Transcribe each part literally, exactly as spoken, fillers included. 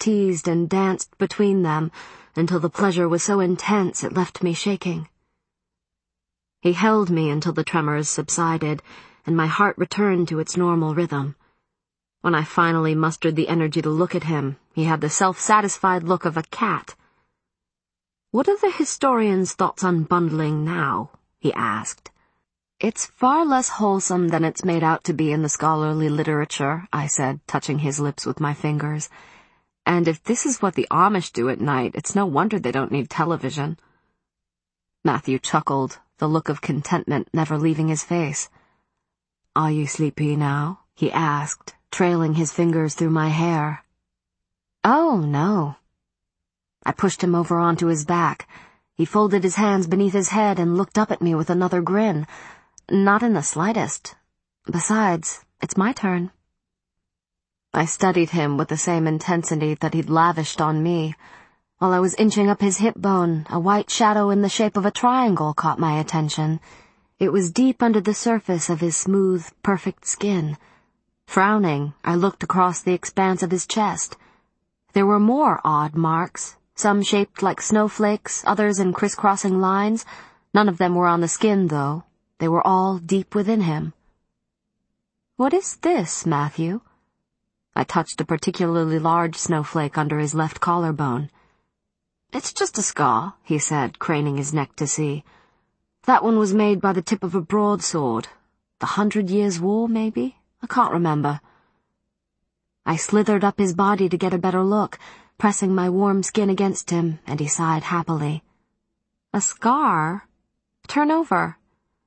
teased and danced between them until the pleasure was so intense it left me shaking. He held me until the tremors subsided, and my heart returned to its normal rhythm. When I finally mustered the energy to look at him, he had the self-satisfied look of a cat. "What are the historians' thoughts on bundling now?" he asked. "It's far less wholesome than it's made out to be in the scholarly literature," I said, touching his lips with my fingers. "And if this is what the Amish do at night, it's no wonder they don't need television." Matthew chuckled, the look of contentment never leaving his face. "Are you sleepy now?" he asked, trailing his fingers through my hair. "Oh, no." I pushed him over onto his back. He folded his hands beneath his head and looked up at me with another grin. "Not in the slightest. Besides, it's my turn." I studied him with the same intensity that he'd lavished on me. While I was inching up his hip bone, a white shadow in the shape of a triangle caught my attention. It was deep under the surface of his smooth, perfect skin. Frowning, I looked across the expanse of his chest. There were more odd marks, some shaped like snowflakes, others in crisscrossing lines. None of them were on the skin, though. They were all deep within him. "What is this, Matthew?" I touched a particularly large snowflake under his left collarbone. "It's just a scar," he said, craning his neck to see. "That one was made by the tip of a broadsword. The Hundred Years' War, maybe? I can't remember." I slithered up his body to get a better look, pressing my warm skin against him, and he sighed happily. "A scar? Turn over."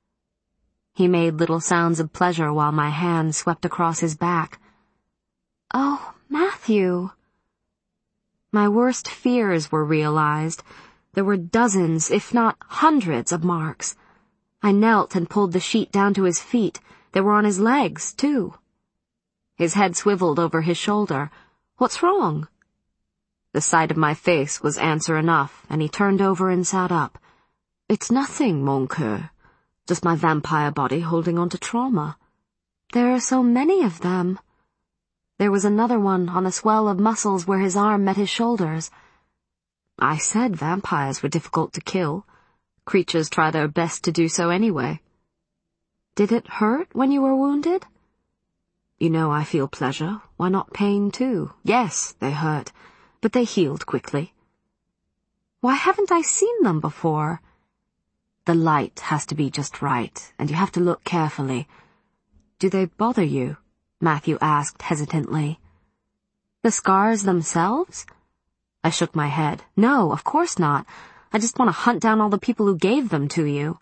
He made little sounds of pleasure while my hand swept across his back. "Oh, Matthew." My worst fears were realized. There were dozens, if not hundreds, of marks. I knelt and pulled the sheet down to his feet. They were on his legs, too. His head swiveled over his shoulder. "What's wrong?" The sight of my face was answer enough, and he turned over and sat up. "It's nothing, mon coeur. Just my vampire body holding on to trauma." "There are so many of them." There was another one on a swell of muscles where his arm met his shoulders. "I said vampires were difficult to kill. Creatures try their best to do so anyway." "Did it hurt when you were wounded?" "You know I feel pleasure. Why not pain, too? Yes, they hurt, but they healed quickly." "Why haven't I seen them before?" "The light has to be just right, and you have to look carefully." "Do they bother you?" Matthew asked hesitantly. "The scars themselves?" I shook my head. "No, of course not. I just want to hunt down all the people who gave them to you."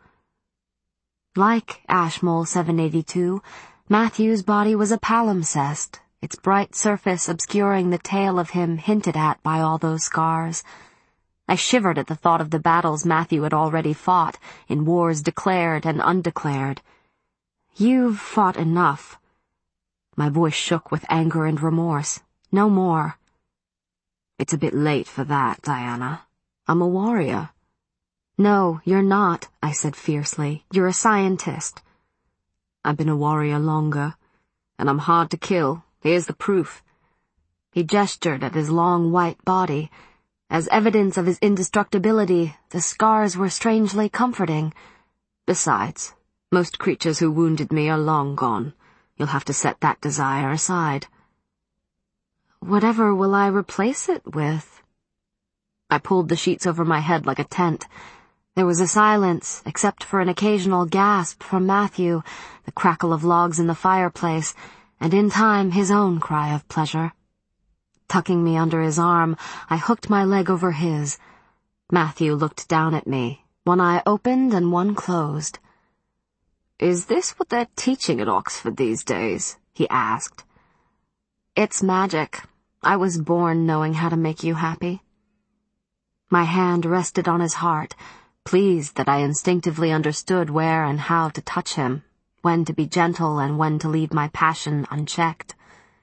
Like Ashmole seven eighty-two, Matthew's body was a palimpsest, its bright surface obscuring the tale of him hinted at by all those scars. I shivered at the thought of the battles Matthew had already fought, in wars declared and undeclared. "You've fought enough." My voice shook with anger and remorse. "No more." "It's a bit late for that, Diana. I'm a warrior." "No, you're not," I said fiercely. "You're a scientist." "I've been a warrior longer, and I'm hard to kill. Here's the proof." He gestured at his long white body. As evidence of his indestructibility, the scars were strangely comforting. "Besides, most creatures who wounded me are long gone. You'll have to set that desire aside." "Whatever will I replace it with?" I pulled the sheets over my head like a tent. There was a silence, except for an occasional gasp from Matthew, the crackle of logs in the fireplace, and in time his own cry of pleasure. Tucking me under his arm, I hooked my leg over his. Matthew looked down at me, one eye opened and one closed. "Is this what they're teaching at Oxford these days?" he asked. "It's magic. I was born knowing how to make you happy." My hand rested on his heart, pleased that I instinctively understood where and how to touch him, when to be gentle and when to leave my passion unchecked.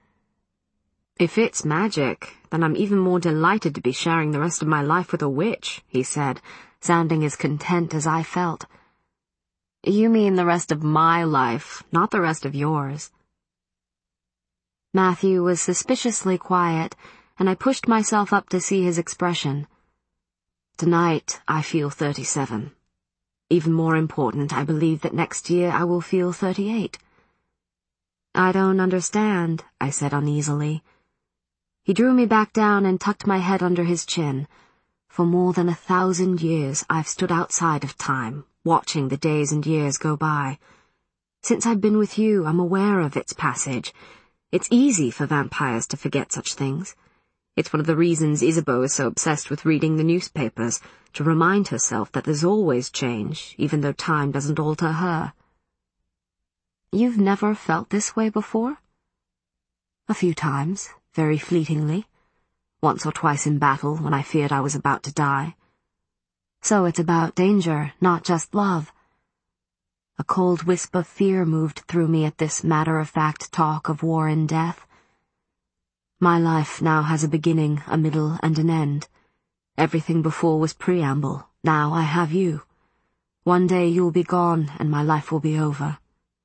"If it's magic, then I'm even more delighted to be sharing the rest of my life with a witch," he said, sounding as content as I felt. "You mean the rest of my life, not the rest of yours." Matthew was suspiciously quiet, and I pushed myself up to see his expression. Tonight, I feel thirty-seven. Even more important, I believe that next year I will feel thirty-eight. I don't understand, I said uneasily. He drew me back down and tucked my head under his chin. For more than a thousand years, I've stood outside of time, watching the days and years go by. Since I've been with you, I'm aware of its passage. It's easy for vampires to forget such things. It's one of the reasons Isabeau is so obsessed with reading the newspapers, to remind herself that there's always change, even though time doesn't alter her. You've never felt this way before? A few times, very fleetingly. Once or twice in battle when I feared I was about to die. So it's about danger, not just love. A cold wisp of fear moved through me at this matter-of-fact talk of war and death. My life now has a beginning, a middle, and an end. Everything before was preamble. Now I have you. One day you'll be gone, and my life will be over.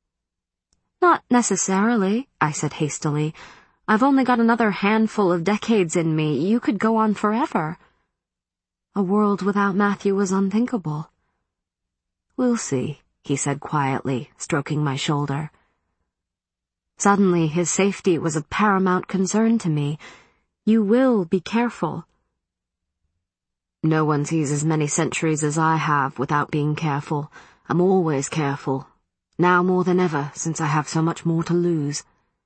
Not necessarily, I said hastily. I've only got another handful of decades in me. You could go on forever. A world without Matthew was unthinkable. We'll see, he said quietly, stroking my shoulder. Suddenly, his safety was of paramount concern to me. You will be careful. No one sees as many centuries as I have without being careful. I'm always careful. Now more than ever, since I have so much more to lose.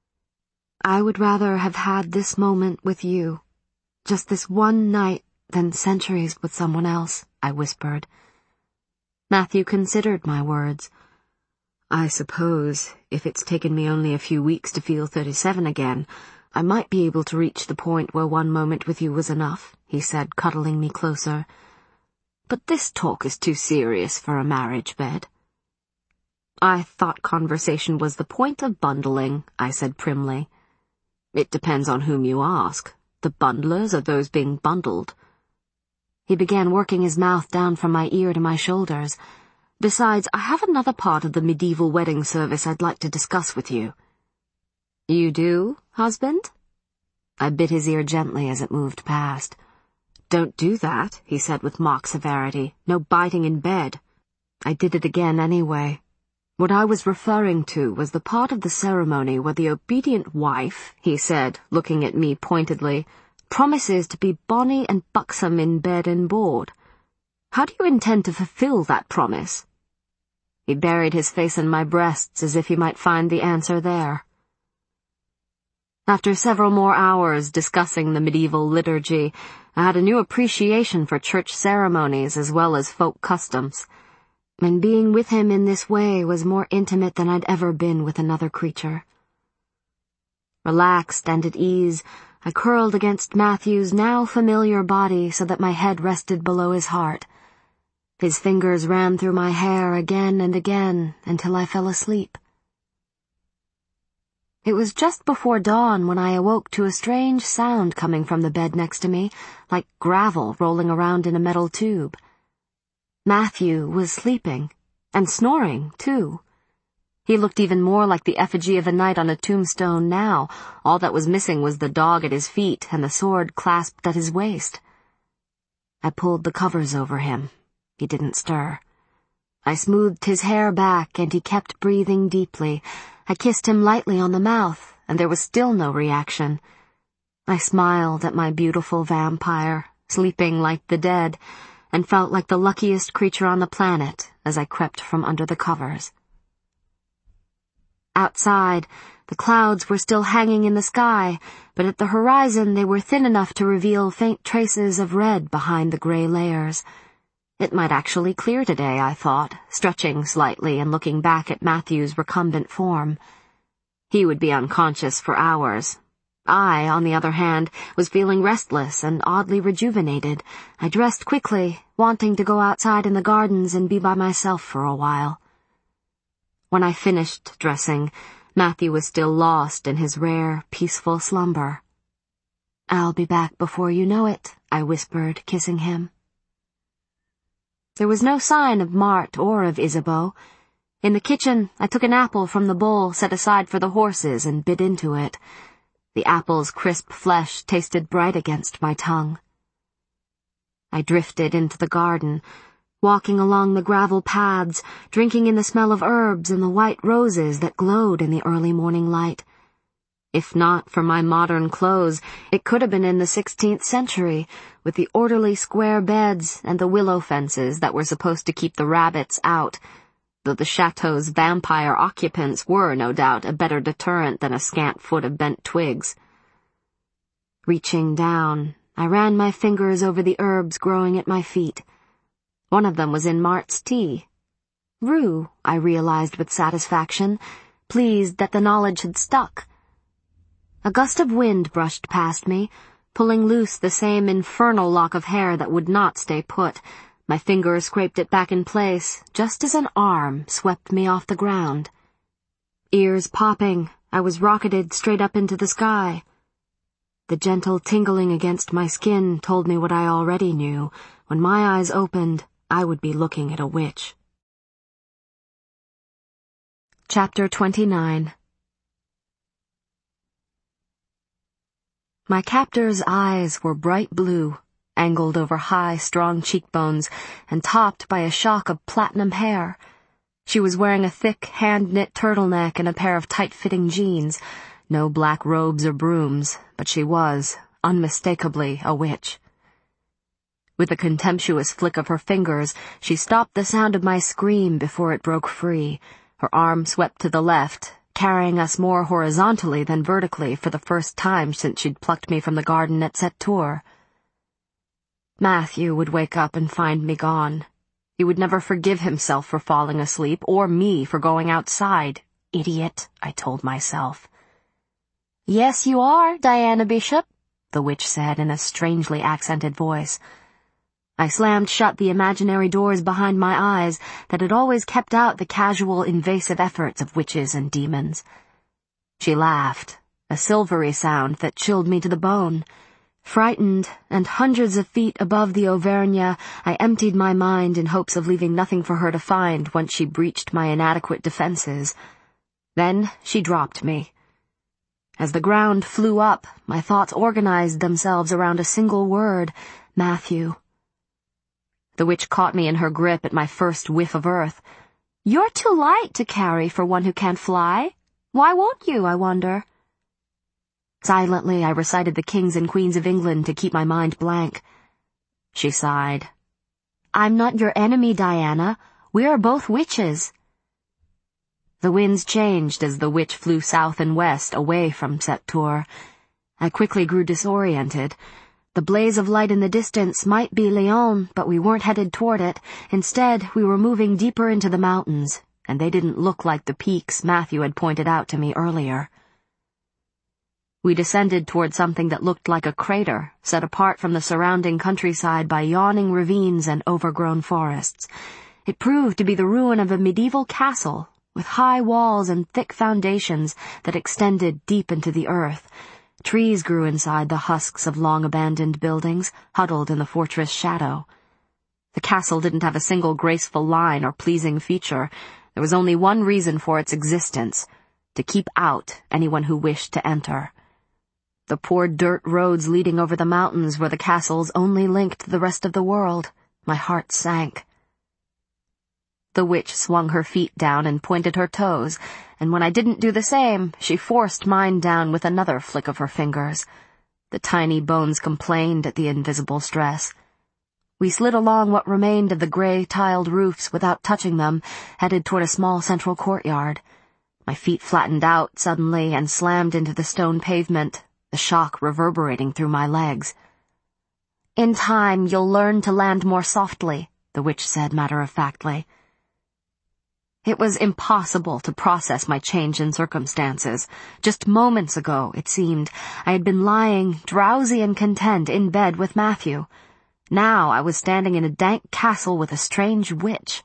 I would rather have had this moment with you, just this one night, than centuries with someone else, I whispered. Matthew considered my words. I suppose, if it's taken me only a few weeks to feel thirty-seven again, I might be able to reach the point where one moment with you was enough, he said, cuddling me closer. But this talk is too serious for a marriage bed. I thought conversation was the point of bundling, I said primly. It depends on whom you ask. The bundlers or those being bundled. He began working his mouth down from my ear to my shoulders. Besides, I have another part of the medieval wedding service I'd like to discuss with you. You do, husband? I bit his ear gently as it moved past. Don't do that, he said with mock severity. No biting in bed. I did it again anyway. What I was referring to was the part of the ceremony where the obedient wife, he said, looking at me pointedly, promises to be bonny and buxom in bed and board. How do you intend to fulfill that promise? He buried his face in my breasts as if he might find the answer there. After several more hours discussing the medieval liturgy, I had a new appreciation for church ceremonies as well as folk customs, and being with him in this way was more intimate than I'd ever been with another creature. Relaxed and at ease, I curled against Matthew's now familiar body so that my head rested below his heart. His fingers ran through my hair again and again until I fell asleep. It was just before dawn when I awoke to a strange sound coming from the bed next to me, like gravel rolling around in a metal tube. Matthew was sleeping, and snoring, too. He looked even more like the effigy of a knight on a tombstone now. All that was missing was the dog at his feet and the sword clasped at his waist. I pulled the covers over him. He didn't stir. I smoothed his hair back, and he kept breathing deeply. I kissed him lightly on the mouth, and there was still no reaction. I smiled at my beautiful vampire, sleeping like the dead, and felt like the luckiest creature on the planet as I crept from under the covers. Outside, the clouds were still hanging in the sky, but at the horizon they were thin enough to reveal faint traces of red behind the gray layers. It might actually clear today, I thought, stretching slightly and looking back at Matthew's recumbent form. He would be unconscious for hours. I, on the other hand, was feeling restless and oddly rejuvenated. I dressed quickly, wanting to go outside in the gardens and be by myself for a while. When I finished dressing, Matthew was still lost in his rare, peaceful slumber. "I'll be back before you know it," I whispered, kissing him. There was no sign of Mart or of Isabeau. In the kitchen, I took an apple from the bowl set aside for the horses and bit into it. The apple's crisp flesh tasted bright against my tongue. I drifted into the garden, walking along the gravel paths, drinking in the smell of herbs and the white roses that glowed in the early morning light. If not for my modern clothes, it could have been in the sixteenth century, with the orderly square beds and the willow fences that were supposed to keep the rabbits out, though the chateau's vampire occupants were, no doubt, a better deterrent than a scant foot of bent twigs. Reaching down, I ran my fingers over the herbs growing at my feet. One of them was in Mart's tea. Rue, I realized with satisfaction, pleased that the knowledge had stuck. A gust of wind brushed past me, pulling loose the same infernal lock of hair that would not stay put. My fingers scraped it back in place, just as an arm swept me off the ground. Ears popping, I was rocketed straight up into the sky. The gentle tingling against my skin told me what I already knew. When my eyes opened, I would be looking at a witch. Chapter twenty-nine. My captor's eyes were bright blue, angled over high, strong cheekbones, and topped by a shock of platinum hair. She was wearing a thick, hand-knit turtleneck and a pair of tight-fitting jeans. No black robes or brooms, but she was, unmistakably, a witch. With a contemptuous flick of her fingers, she stopped the sound of my scream before it broke free. Her arm swept to the left, carrying us more horizontally than vertically for the first time since she'd plucked me from the garden at Sept-Tours. Matthew would wake up and find me gone. He would never forgive himself for falling asleep, or me for going outside. Idiot, I told myself. "Yes, you are, Diana Bishop," the witch said in a strangely accented voice. I slammed shut the imaginary doors behind my eyes that had always kept out the casual, invasive efforts of witches and demons. She laughed, a silvery sound that chilled me to the bone. Frightened, and hundreds of feet above the Auvergne, I emptied my mind in hopes of leaving nothing for her to find once she breached my inadequate defenses. Then she dropped me. As the ground flew up, my thoughts organized themselves around a single word: Matthew. The witch caught me in her grip at my first whiff of earth. "You're too light to carry for one who can't fly. Why won't you, I wonder?" Silently, I recited the kings and queens of England to keep my mind blank. She sighed. "I'm not your enemy, Diana. We are both witches." The winds changed as the witch flew south and west, away from Sept-Tours. I quickly grew disoriented. The blaze of light in the distance might be Lyon, but we weren't headed toward it. Instead, we were moving deeper into the mountains, and they didn't look like the peaks Matthew had pointed out to me earlier. We descended toward something that looked like a crater, set apart from the surrounding countryside by yawning ravines and overgrown forests. It proved to be the ruin of a medieval castle, with high walls and thick foundations that extended deep into the earth. Trees grew inside the husks of long-abandoned buildings, huddled in the fortress shadow. The castle didn't have a single graceful line or pleasing feature. There was only one reason for its existence: to keep out anyone who wished to enter. The poor dirt roads leading over the mountains were the castle's only link to the rest of the world. My heart sank. The witch swung her feet down and pointed her toes, and when I didn't do the same, she forced mine down with another flick of her fingers. The tiny bones complained at the invisible stress. We slid along what remained of the gray-tiled roofs without touching them, headed toward a small central courtyard. My feet flattened out suddenly and slammed into the stone pavement, the shock reverberating through my legs. "In time, you'll learn to land more softly," the witch said matter-of-factly. It was impossible to process my change in circumstances. Just moments ago, it seemed, I had been lying, drowsy and content, in bed with Matthew. Now I was standing in a dank castle with a strange witch.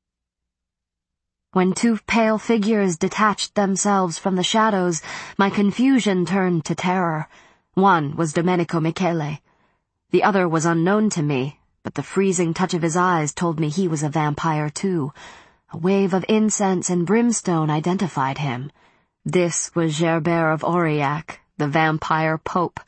When two pale figures detached themselves from the shadows, my confusion turned to terror. One was Domenico Michele. The other was unknown to me, but the freezing touch of his eyes told me he was a vampire too. A wave of incense and brimstone identified him. This was Gerbert of Aurillac, the vampire pope.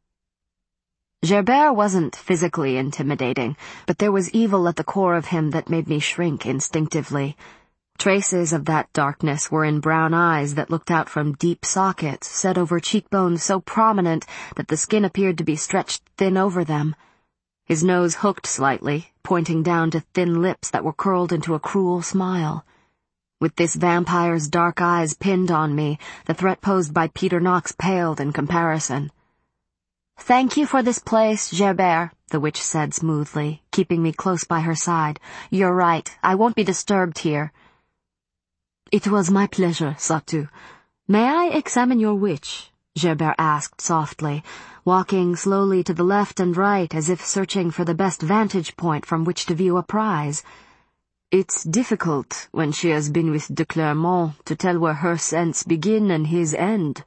Gerbert wasn't physically intimidating, but there was evil at the core of him that made me shrink instinctively. Traces of that darkness were in brown eyes that looked out from deep sockets set over cheekbones so prominent that the skin appeared to be stretched thin over them. His nose hooked slightly, pointing down to thin lips that were curled into a cruel smile. With this vampire's dark eyes pinned on me, the threat posed by Peter Knox paled in comparison. "Thank you for this place, Gerbert," the witch said smoothly, keeping me close by her side. "You're right, I won't be disturbed here." "It was my pleasure, Satu. May I examine your witch?" Gerbert asked softly, walking slowly to the left and right as if searching for the best vantage point from which to view a prize. "It's difficult, when she has been with de Clermont, to tell where her scents begin and his end."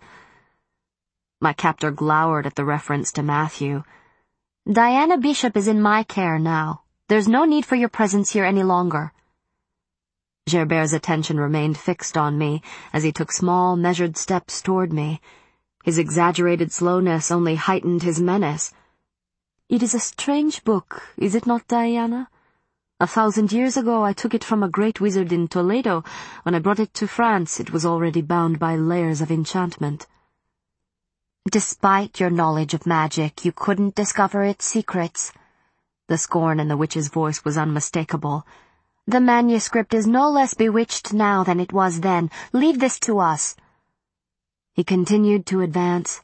My captor glowered at the reference to Matthew. "Diana Bishop is in my care now. There's no need for your presence here any longer." Gerbert's attention remained fixed on me as he took small, measured steps toward me. His exaggerated slowness only heightened his menace. "It is a strange book, is it not, Diana? A thousand years ago I took it from a great wizard in Toledo. When I brought it to France, it was already bound by layers of enchantment." "Despite your knowledge of magic, you couldn't discover its secrets." The scorn in the witch's voice was unmistakable. "The manuscript is no less bewitched now than it was then. Leave this to us." He continued to advance.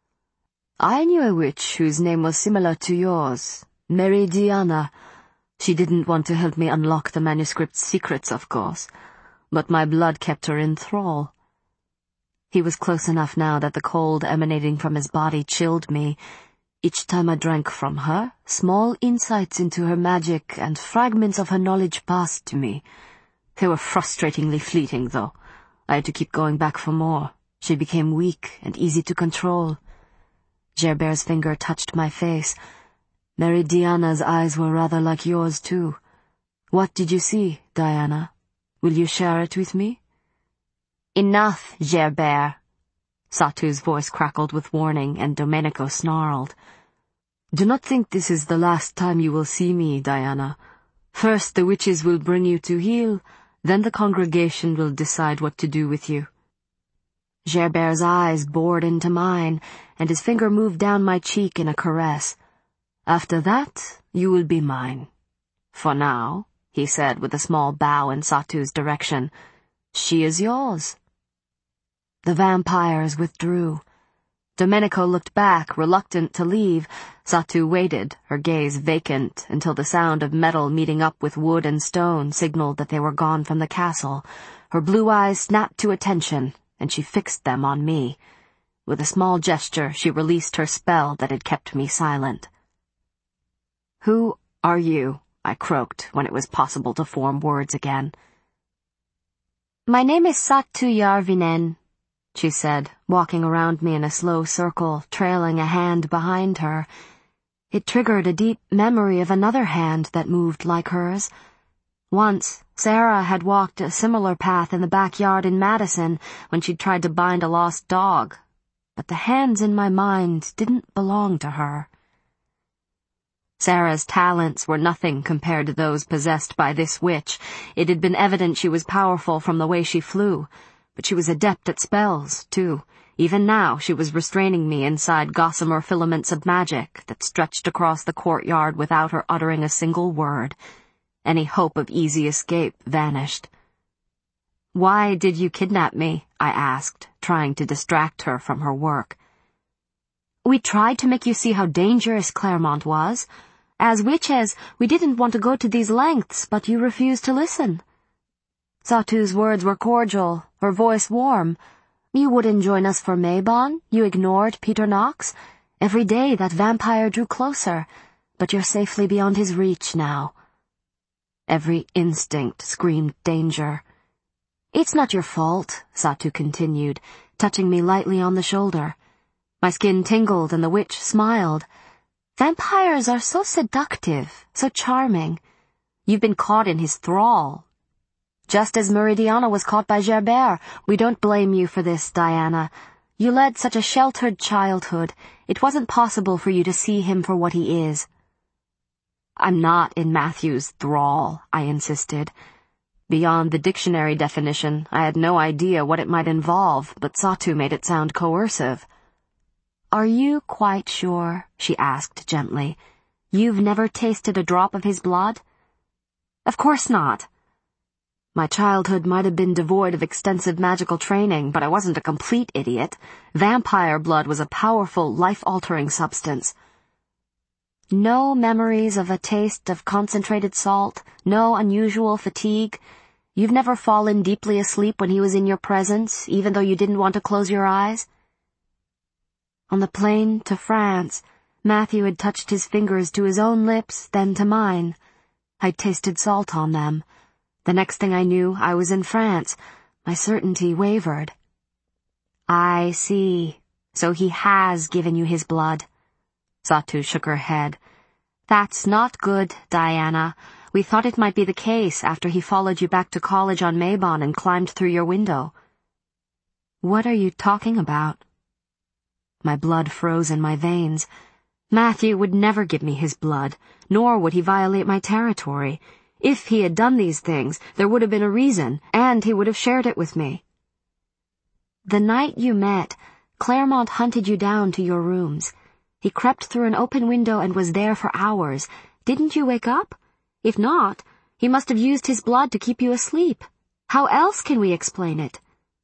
"I knew a witch whose name was similar to yours, Mary Diana. She didn't want to help me unlock the manuscript's secrets, of course, but my blood kept her in thrall." He was close enough now that the cold emanating from his body chilled me. Each time I drank from her, small insights into her magic and fragments of her knowledge passed to me. They were frustratingly fleeting, though. I had to keep going back for more. She became weak and easy to control. Gerbert's finger touched my face. Mary Diana's eyes were rather like yours, too. What did you see, Diana? Will you share it with me? "Enough, Gerbert." Satu's voice crackled with warning, and Domenico snarled. "Do not think this is the last time you will see me, Diana. First the witches will bring you to heel, then the congregation will decide what to do with you." Gerbert's eyes bored into mine, and his finger moved down my cheek in a caress. "After that, you will be mine. For now," he said with a small bow in Satu's direction, "she is yours." The vampires withdrew. Domenico looked back, reluctant to leave. Satu waited, her gaze vacant, until the sound of metal meeting up with wood and stone signaled that they were gone from the castle. Her blue eyes snapped to attention, and she fixed them on me. With a small gesture, she released her spell that had kept me silent. "Who are you?" I croaked when it was possible to form words again. "My name is Satu Järvinen," she said, walking around me in a slow circle, trailing a hand behind her. It triggered a deep memory of another hand that moved like hers. Once, Sarah had walked a similar path in the backyard in Madison when she'd tried to bind a lost dog, but the hands in my mind didn't belong to her. Sarah's talents were nothing compared to those possessed by this witch. It had been evident she was powerful from the way she flew. But she was adept at spells, too. Even now she was restraining me inside gossamer filaments of magic that stretched across the courtyard without her uttering a single word. Any hope of easy escape vanished. "Why did you kidnap me?" I asked, trying to distract her from her work. "We tried to make you see how dangerous Clermont was. As witches, we didn't want to go to these lengths, but you refused to listen." Satu's words were cordial, her voice warm. "You wouldn't join us for Maybon. You ignored Peter Knox. Every day that vampire drew closer, but you're safely beyond his reach now." Every instinct screamed danger. "It's not your fault," Satu continued, touching me lightly on the shoulder. My skin tingled and the witch smiled. "Vampires are so seductive, so charming. You've been caught in his thrall. Just as Meridiana was caught by Gerbert. We don't blame you for this, Diana. You led such a sheltered childhood, it wasn't possible for you to see him for what he is. I'm not in Matthew's thrall, I insisted. Beyond the dictionary definition, I had no idea what it might involve, but Satu made it sound coercive. Are you quite sure, she asked gently, you've never tasted a drop of his blood? Of course not. My childhood might have been devoid of extensive magical training, but I wasn't a complete idiot. Vampire blood was a powerful, life-altering substance. No memories of a taste of concentrated salt, no unusual fatigue. You've never fallen deeply asleep when he was in your presence, even though you didn't want to close your eyes? On the plane to France, Matthew had touched his fingers to his own lips, then to mine. I'd tasted salt on them. The next thing I knew, I was in France. My certainty wavered. I see. So he has given you his blood. Satu shook her head. That's not good, Diana. We thought it might be the case after he followed you back to college on Mabon and climbed through your window. What are you talking about? My blood froze in my veins. Matthew would never give me his blood, nor would he violate my territory. If he had done these things, there would have been a reason, and he would have shared it with me. The night you met, Claremont hunted you down to your rooms. He crept through an open window and was there for hours. Didn't you wake up? If not, he must have used his blood to keep you asleep. How else can we explain it?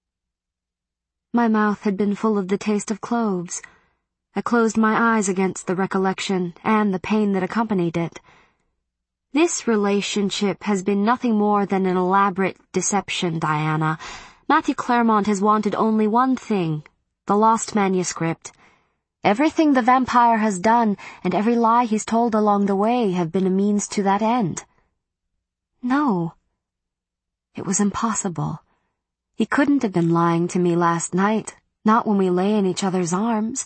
My mouth had been full of the taste of cloves. I closed my eyes against the recollection and the pain that accompanied it. This relationship has been nothing more than an elaborate deception, Diana. Matthew Claremont has wanted only one thing, the lost manuscript. Everything the vampire has done and every lie he's told along the way have been a means to that end. No. It was impossible. He couldn't have been lying to me last night, not when we lay in each other's arms.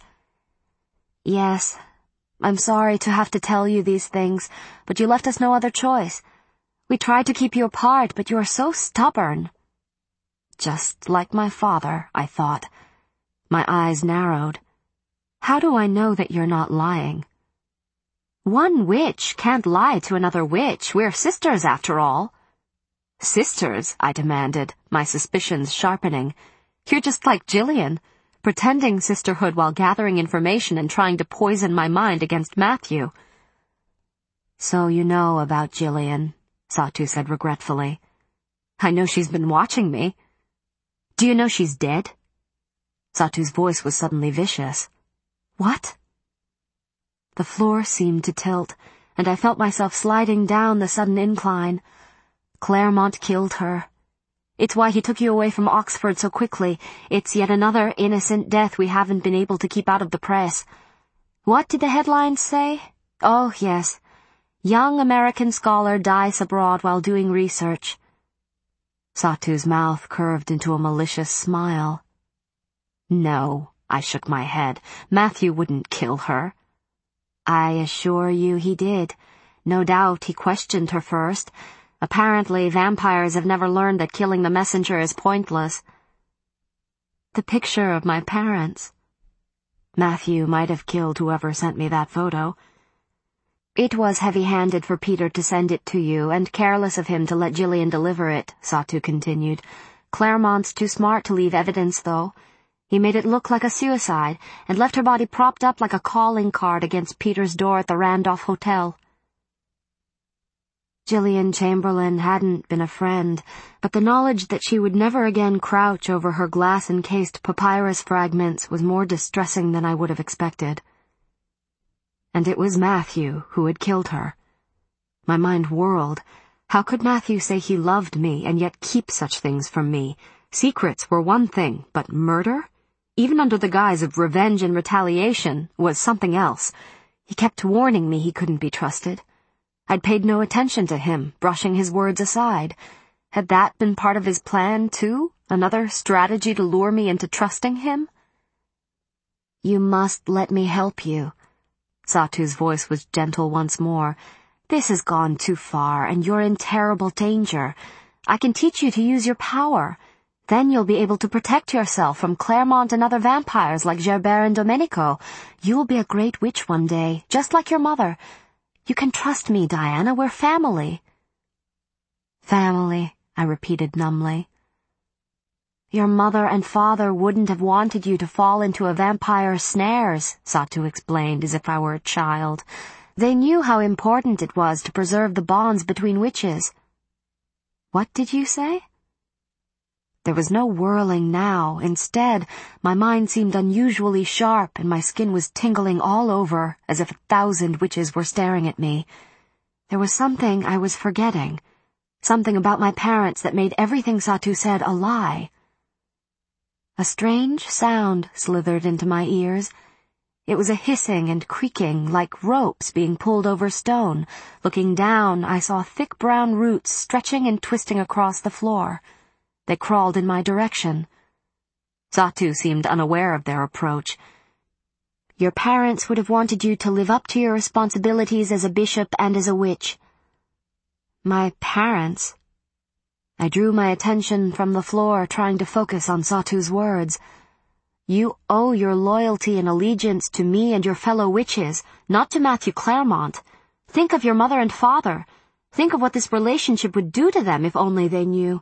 Yes, I'm sorry to have to tell you these things, but you left us no other choice. We tried to keep you apart, but you are so stubborn. Just like my father, I thought. My eyes narrowed. How do I know that you're not lying? One witch can't lie to another witch. We're sisters, after all. Sisters, I demanded, my suspicions sharpening. You're just like Gillian, pretending sisterhood while gathering information and trying to poison my mind against Matthew. So you know about Gillian, Satu said regretfully. I know she's been watching me. Do you know she's dead? Satu's voice was suddenly vicious. What? The floor seemed to tilt, and I felt myself sliding down the sudden incline. Claremont killed her. It's why he took you away from Oxford so quickly. It's yet another innocent death we haven't been able to keep out of the press. What did the headlines say? Oh, yes. Young American scholar dies abroad while doing research. Satu's mouth curved into a malicious smile. No, I shook my head. Matthew wouldn't kill her. I assure you he did. No doubt he questioned her first. Apparently, vampires have never learned that killing the messenger is pointless. The picture of my parents. Matthew might have killed whoever sent me that photo. It was heavy-handed for Peter to send it to you, and careless of him to let Gillian deliver it, Satu continued. Claremont's too smart to leave evidence, though. He made it look like a suicide, and left her body propped up like a calling card against Peter's door at the Randolph Hotel. Gillian Chamberlain hadn't been a friend, but the knowledge that she would never again crouch over her glass-encased papyrus fragments was more distressing than I would have expected. And it was Matthew who had killed her. My mind whirled. How could Matthew say he loved me and yet keep such things from me? Secrets were one thing, but murder? Even under the guise of revenge and retaliation, was something else. He kept warning me he couldn't be trusted. I'd paid no attention to him, brushing his words aside. Had that been part of his plan, too? Another strategy to lure me into trusting him? You must let me help you. Satu's voice was gentle once more. This has gone too far, and you're in terrible danger. I can teach you to use your power. Then you'll be able to protect yourself from Claremont and other vampires like Gerbert and Domenico. You'll be a great witch one day, just like your mother. You can trust me, Diana. We're family. Family, I repeated numbly. Your mother and father wouldn't have wanted you to fall into a vampire's snares, Satu explained as if I were a child. They knew how important it was to preserve the bonds between witches. What did you say? There was no whirling now. Instead, my mind seemed unusually sharp and my skin was tingling all over as if a thousand witches were staring at me. There was something I was forgetting. Something about my parents that made everything Satu said a lie. A strange sound slithered into my ears. It was a hissing and creaking like ropes being pulled over stone. Looking down, I saw thick brown roots stretching and twisting across the floor. They crawled in my direction. Satu seemed unaware of their approach. Your parents would have wanted you to live up to your responsibilities as a bishop and as a witch. My parents? I drew my attention from the floor, trying to focus on Satu's words. You owe your loyalty and allegiance to me and your fellow witches, not to Matthew Claremont. Think of your mother and father. Think of what this relationship would do to them if only they knew.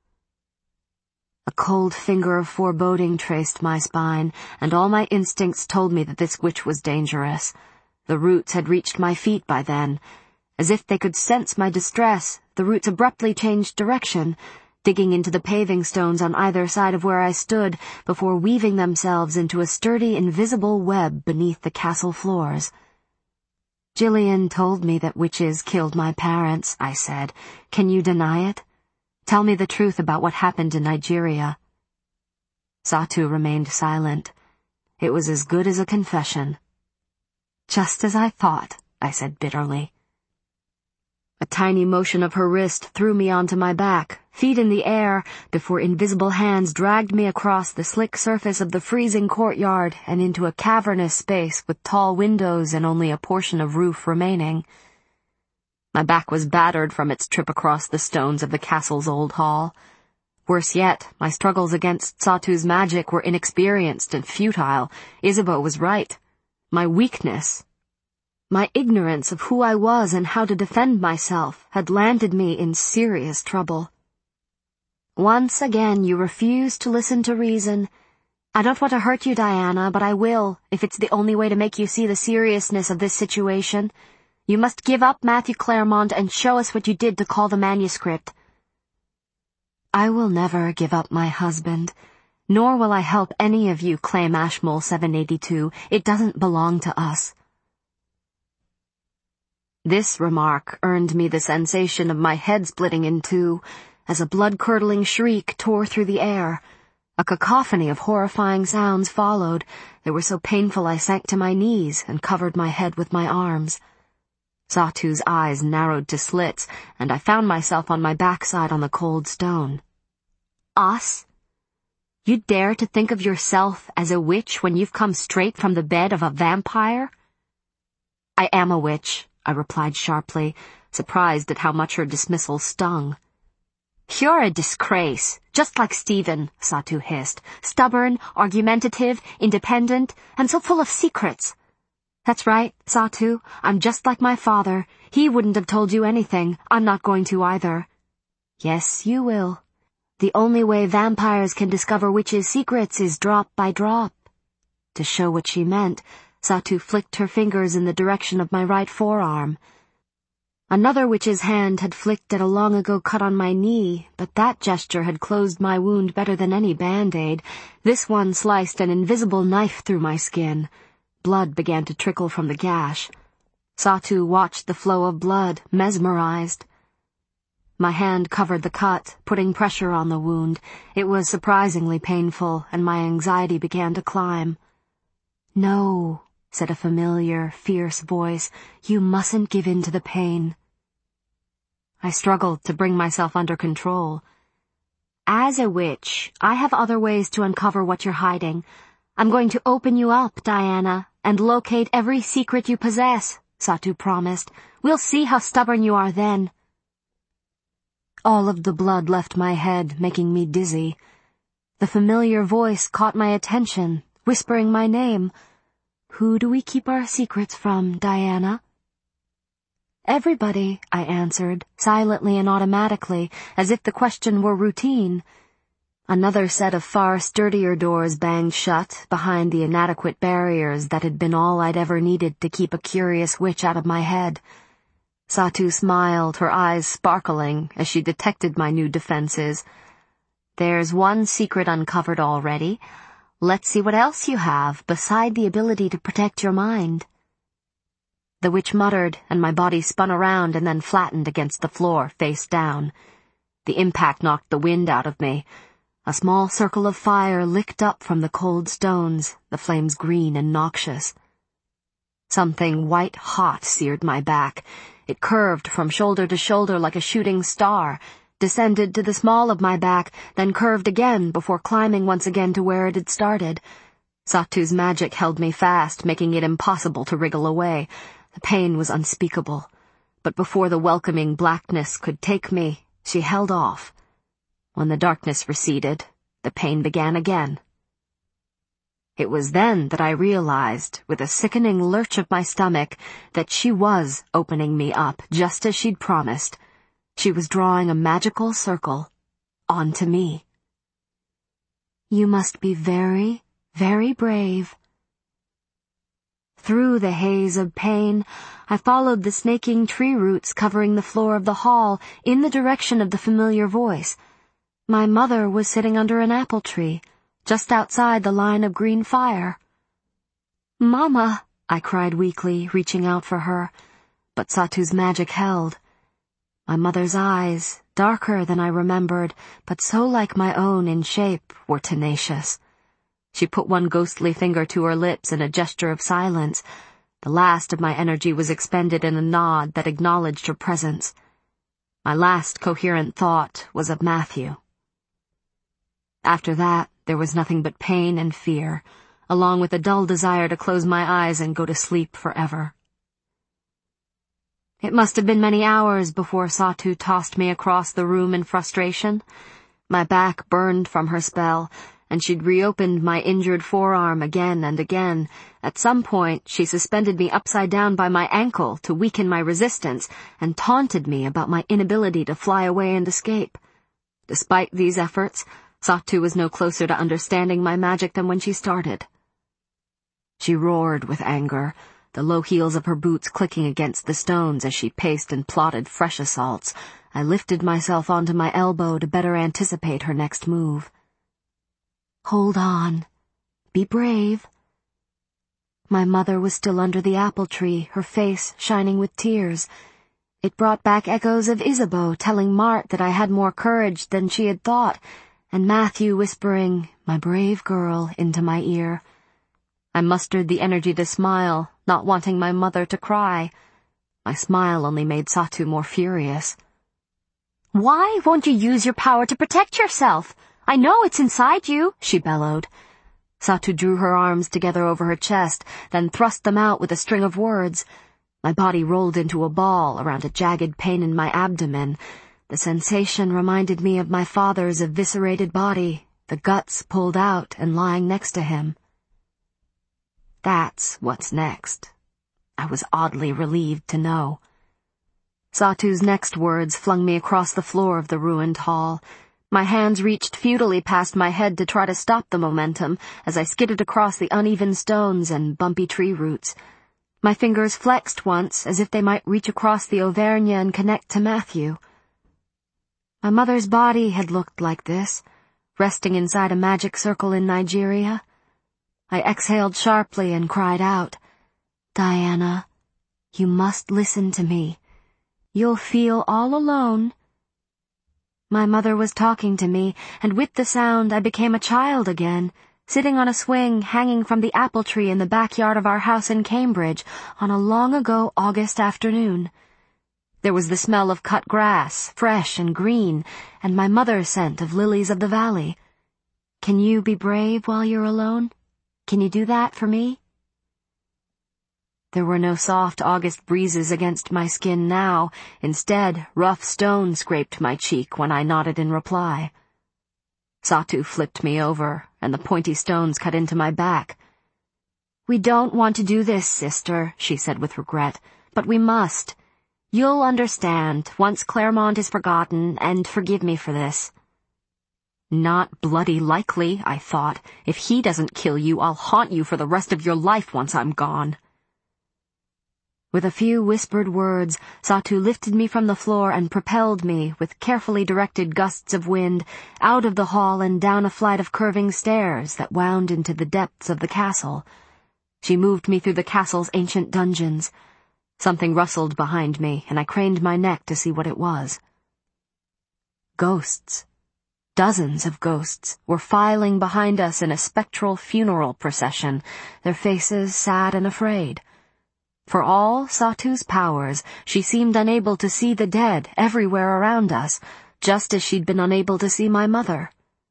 A cold finger of foreboding traced my spine, and all my instincts told me that this witch was dangerous. The roots had reached my feet by then. As if they could sense my distress, the roots abruptly changed direction, digging into the paving stones on either side of where I stood before weaving themselves into a sturdy, invisible web beneath the castle floors. Gillian told me that witches killed my parents, I said. Can you deny it? Tell me the truth about what happened in Nigeria. Satu remained silent. It was as good as a confession. Just as I thought, I said bitterly. A tiny motion of her wrist threw me onto my back, feet in the air, before invisible hands dragged me across the slick surface of the freezing courtyard and into a cavernous space with tall windows and only a portion of roof remaining. My back was battered from its trip across the stones of the castle's old hall. Worse yet, my struggles against Satu's magic were inexperienced and futile. Isabeau was right. My weakness, my ignorance of who I was and how to defend myself, had landed me in serious trouble. Once again you refuse to listen to reason. I don't want to hurt you, Diana, but I will, if it's the only way to make you see the seriousness of this situation. You must give up Matthew Claremont and show us what you did to call the manuscript. I will never give up my husband, nor will I help any of you claim Ashmole seven eighty-two. It doesn't belong to us. This remark earned me the sensation of my head splitting in two, as a blood-curdling shriek tore through the air. A cacophony of horrifying sounds followed. They were so painful I sank to my knees and covered my head with my arms. Satu's eyes narrowed to slits, and I found myself on my backside on the cold stone. Us? You dare to think of yourself as a witch when you've come straight from the bed of a vampire? I am a witch, I replied sharply, surprised at how much her dismissal stung. You're a disgrace, just like Stephen, Satu hissed. Stubborn, argumentative, independent, and so full of secrets. That's right, Satu. I'm just like my father. He wouldn't have told you anything. I'm not going to either. Yes, you will. The only way vampires can discover witches' secrets is drop by drop. To show what she meant, Satu flicked her fingers in the direction of my right forearm. Another witch's hand had flicked at a long-ago cut on my knee, but that gesture had closed my wound better than any Band-Aid. This one sliced an invisible knife through my skin. Blood began to trickle from the gash. Satu watched the flow of blood, mesmerized. My hand covered the cut, putting pressure on the wound. It was surprisingly painful, and my anxiety began to climb. No, said a familiar, fierce voice. You mustn't give in to the pain. I struggled to bring myself under control. As a witch, I have other ways to uncover what you're hiding. I'm going to open you up, Diana, and locate every secret you possess, Satu promised. We'll see how stubborn you are then. All of the blood left my head, making me dizzy. The familiar voice caught my attention, whispering my name. "Who do we keep our secrets from, Diana?" "Everybody," I answered, silently and automatically, as if the question were routine. Another set of far sturdier doors banged shut behind the inadequate barriers that had been all I'd ever needed to keep a curious witch out of my head. Satu smiled, her eyes sparkling as she detected my new defenses. "There's one secret uncovered already. Let's see what else you have beside the ability to protect your mind." The witch muttered, and my body spun around and then flattened against the floor, face down. The impact knocked the wind out of me. A small circle of fire licked up from the cold stones, the flames green and noxious. Something white-hot seared my back. It curved from shoulder to shoulder like a shooting star, descended to the small of my back, then curved again before climbing once again to where it had started. Satu's magic held me fast, making it impossible to wriggle away. The pain was unspeakable. But before the welcoming blackness could take me, she held off. When the darkness receded, the pain began again. It was then that I realized, with a sickening lurch of my stomach, that she was opening me up, just as she'd promised. She was drawing a magical circle onto me. "You must be very, very brave." Through the haze of pain, I followed the snaking tree roots covering the floor of the hall in the direction of the familiar voice. My mother was sitting under an apple tree, just outside the line of green fire. "Mama," I cried weakly, reaching out for her, but Satu's magic held. My mother's eyes, darker than I remembered, but so like my own in shape, were tenacious. She put one ghostly finger to her lips in a gesture of silence. The last of my energy was expended in a nod that acknowledged her presence. My last coherent thought was of Matthew. After that, there was nothing but pain and fear, along with a dull desire to close my eyes and go to sleep forever. It must have been many hours before Satu tossed me across the room in frustration. My back burned from her spell, and she'd reopened my injured forearm again and again. At some point, she suspended me upside down by my ankle to weaken my resistance, and taunted me about my inability to fly away and escape. Despite these efforts, Satu was no closer to understanding my magic than when she started. She roared with anger, the low heels of her boots clicking against the stones as she paced and plotted fresh assaults. I lifted myself onto my elbow to better anticipate her next move. "Hold on. Be brave." My mother was still under the apple tree, her face shining with tears. It brought back echoes of Isabeau telling Mart that I had more courage than she had thought, and Matthew whispering, "My brave girl," into my ear. I mustered the energy to smile, not wanting my mother to cry. My smile only made Satu more furious. "Why won't you use your power to protect yourself? I know it's inside you," she bellowed. Satu drew her arms together over her chest, then thrust them out with a string of words. My body rolled into a ball around a jagged pain in my abdomen. The sensation reminded me of my father's eviscerated body, the guts pulled out and lying next to him. That's what's next. I was oddly relieved to know. Satu's next words flung me across the floor of the ruined hall. My hands reached futilely past my head to try to stop the momentum as I skidded across the uneven stones and bumpy tree roots. My fingers flexed once as if they might reach across the Auvergne and connect to Matthew. My mother's body had looked like this, resting inside a magic circle in Nigeria. I exhaled sharply and cried out, "Diana, you must listen to me. You'll feel all alone." My mother was talking to me, and with the sound I became a child again, sitting on a swing hanging from the apple tree in the backyard of our house in Cambridge on a long-ago August afternoon. There was the smell of cut grass, fresh and green, and my mother's scent of lilies of the valley. Can you be brave while you're alone? Can you do that for me? There were no soft August breezes against my skin now. Instead, rough stone scraped my cheek when I nodded in reply. Satu flipped me over, and the pointy stones cut into my back. "We don't want to do this, sister," she said with regret, "but we must. You'll understand once Claremont is forgotten, and forgive me for this." "Not bloody likely," I thought. "If he doesn't kill you, I'll haunt you for the rest of your life once I'm gone." With a few whispered words, Satu lifted me from the floor and propelled me, with carefully directed gusts of wind, out of the hall and down a flight of curving stairs that wound into the depths of the castle. She moved me through the castle's ancient dungeons. Something rustled behind me, and I craned my neck to see what it was. Ghosts. Dozens of ghosts were filing behind us in a spectral funeral procession, their faces sad and afraid. For all Satu's powers, she seemed unable to see the dead everywhere around us, just as she'd been unable to see my mother.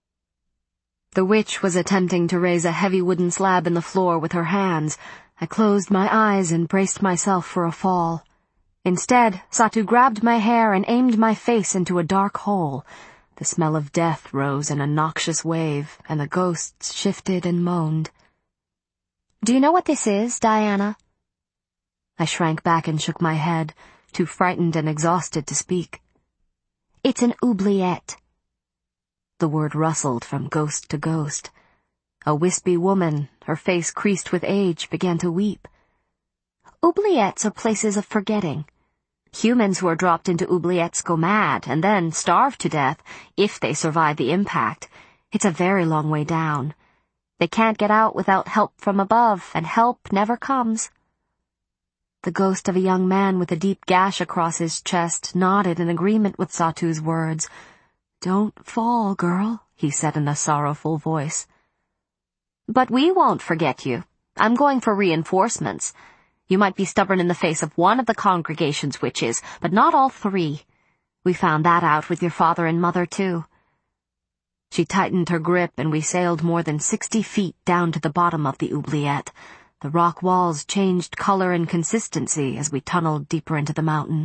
The witch was attempting to raise a heavy wooden slab in the floor with her hands. I closed my eyes and braced myself for a fall. Instead, Satu grabbed my hair and aimed my face into a dark hole. The smell of death rose in a noxious wave, and the ghosts shifted and moaned. "Do you know what this is, Diana?" I shrank back and shook my head, too frightened and exhausted to speak. "It's an oubliette." The word rustled from ghost to ghost. A wispy woman, her face creased with age, began to weep. "Oubliettes are places of forgetting. Humans who are dropped into oubliettes go mad, and then starve to death, if they survive the impact. It's a very long way down. They can't get out without help from above, and help never comes." The ghost of a young man with a deep gash across his chest nodded in agreement with Satu's words. "Don't fall, girl," he said in a sorrowful voice. "But we won't forget you. I'm going for reinforcements. You might be stubborn in the face of one of the congregation's witches, but not all three. We found that out with your father and mother, too." She tightened her grip, and we sailed more than sixty feet down to the bottom of the oubliette. The rock walls changed color and consistency as we tunneled deeper into the mountain.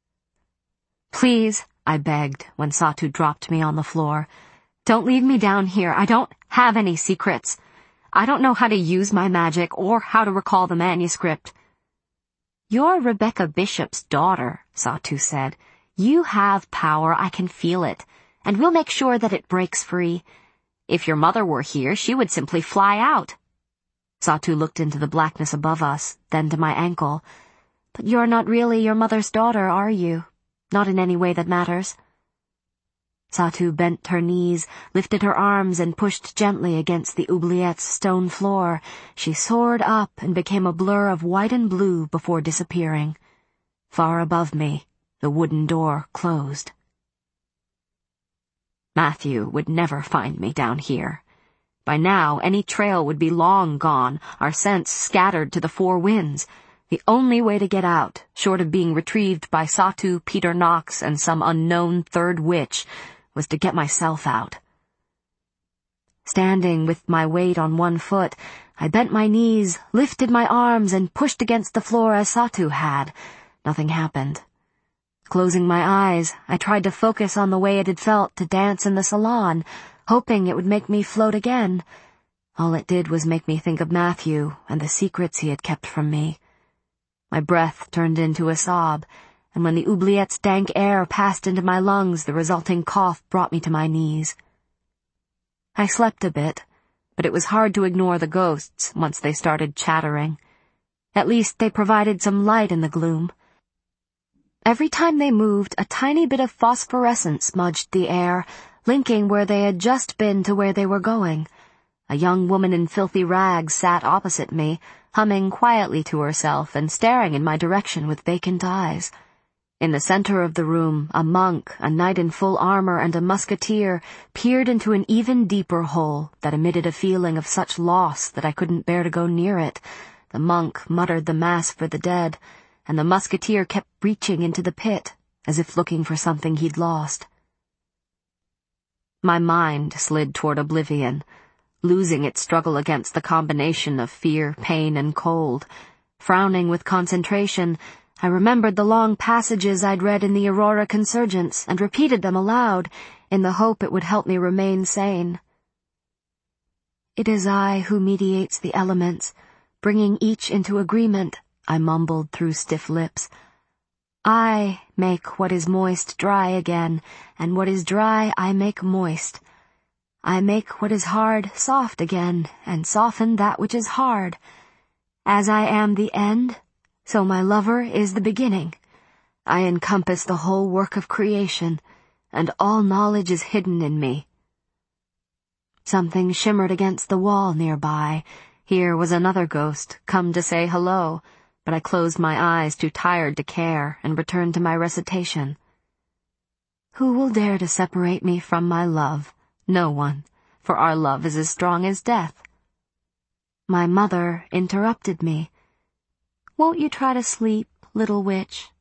"Please," I begged when Satu dropped me on the floor. "Don't leave me down here. I don't have any secrets. I don't know how to use my magic or how to recall the manuscript." "You're Rebecca Bishop's daughter," Satu said. "You have power, I can feel it, and we'll make sure that it breaks free. If your mother were here, she would simply fly out." Satu looked into the blackness above us, then to my ankle. "But you're not really your mother's daughter, are you? Not in any way that matters." Satu bent her knees, lifted her arms, and pushed gently against the oubliette's stone floor. She soared up and became a blur of white and blue before disappearing. Far above me, the wooden door closed. Matthew would never find me down here. By now, any trail would be long gone, our scents scattered to the four winds. The only way to get out, short of being retrieved by Satu, Peter Knox, and some unknown third witch, was to get myself out. Standing with my weight on one foot, I bent my knees, lifted my arms, and pushed against the floor as Satu had. Nothing happened. Closing my eyes, I tried to focus on the way it had felt to dance in the salon, hoping it would make me float again. All it did was make me think of Matthew and the secrets he had kept from me. My breath turned into a sob, and when the oubliette's dank air passed into my lungs, the resulting cough brought me to my knees. I slept a bit, but it was hard to ignore the ghosts once they started chattering. At least they provided some light in the gloom. Every time they moved, a tiny bit of phosphorescence smudged the air, linking where they had just been to where they were going. A young woman in filthy rags sat opposite me, humming quietly to herself and staring in my direction with vacant eyes. In the center of the room, a monk, a knight in full armor, and a musketeer peered into an even deeper hole that emitted a feeling of such loss that I couldn't bear to go near it. The monk muttered the mass for the dead, and the musketeer kept reaching into the pit, as if looking for something he'd lost. My mind slid toward oblivion, losing its struggle against the combination of fear, pain, and cold. Frowning with concentration, I remembered the long passages I'd read in the Aurora Consurgence and repeated them aloud, in the hope it would help me remain sane. "It is I who mediates the elements, bringing each into agreement," I mumbled through stiff lips. "I make what is moist dry again, and what is dry I make moist. I make what is hard soft again, and soften that which is hard. As I am the end, so my lover is the beginning. I encompass the whole work of creation, and all knowledge is hidden in me." Something shimmered against the wall nearby. Here was another ghost, come to say hello, but I closed my eyes, too tired to care, and returned to my recitation. "Who will dare to separate me from my love? No one, for our love is as strong as death." My mother interrupted me. "Won't you try to sleep, little witch?"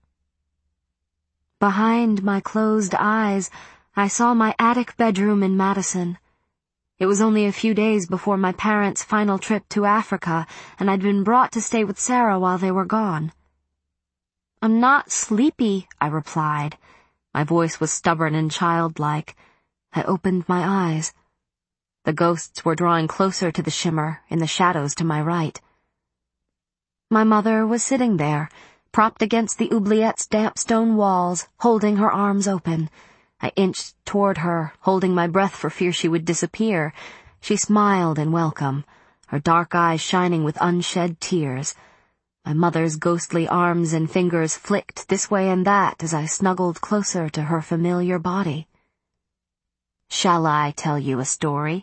Behind my closed eyes, I saw my attic bedroom in Madison. It was only a few days before my parents' final trip to Africa, and I'd been brought to stay with Sarah while they were gone. "I'm not sleepy," I replied. My voice was stubborn and childlike. I opened my eyes. The ghosts were drawing closer to the shimmer in the shadows to my right. My mother was sitting there, propped against the oubliette's damp stone walls, holding her arms open. I inched toward her, holding my breath for fear she would disappear. She smiled in welcome, her dark eyes shining with unshed tears. My mother's ghostly arms and fingers flicked this way and that as I snuggled closer to her familiar body. "Shall I tell you a story?"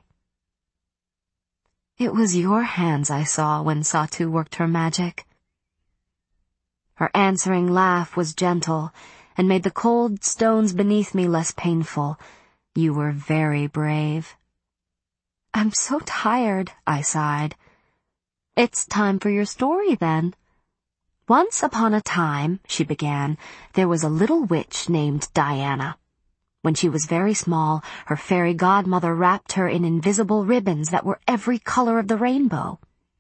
It was your hands I saw when Satu worked her magic. Her answering laugh was gentle, and made the cold stones beneath me less painful. "You were very brave." "I'm so tired," I sighed. "It's time for your story, then." "Once upon a time," she began, "there was a little witch named Diana. When she was very small, her fairy godmother wrapped her in invisible ribbons that were every color of the rainbow."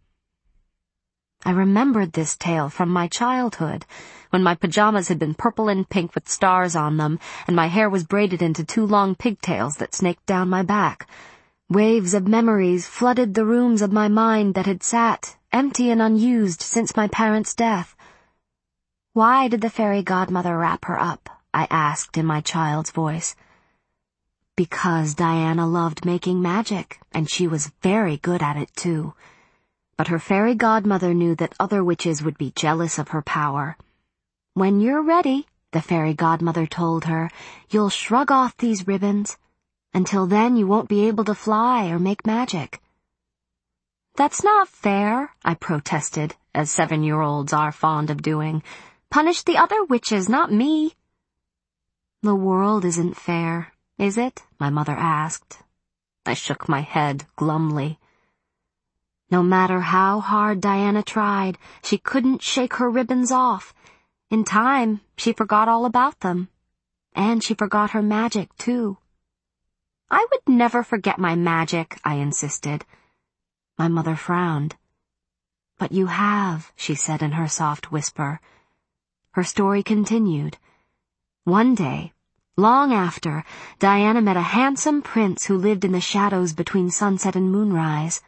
I remembered this tale from my childhood, when my pajamas had been purple and pink with stars on them, and my hair was braided into two long pigtails that snaked down my back. Waves of memories flooded the rooms of my mind that had sat, empty and unused, since my parents' death. "Why did the fairy godmother wrap her up?" I asked in my child's voice. "Because Diana loved making magic, and she was very good at it too. But her fairy godmother knew that other witches would be jealous of her power. When you're ready," the fairy godmother told her, "you'll shrug off these ribbons. Until then you won't be able to fly or make magic." "That's not fair," I protested, as seven-year-olds are fond of doing. "Punish the other witches, not me." "The world isn't fair, is it?" my mother asked. I shook my head glumly. No matter how hard Diana tried, she couldn't shake her ribbons off. In time, she forgot all about them. And she forgot her magic, too. "I would never forget my magic," I insisted. My mother frowned. "But you have," she said in her soft whisper. Her story continued. One day, long after, Diana met a handsome prince who lived in the shadows between sunset and moonrise.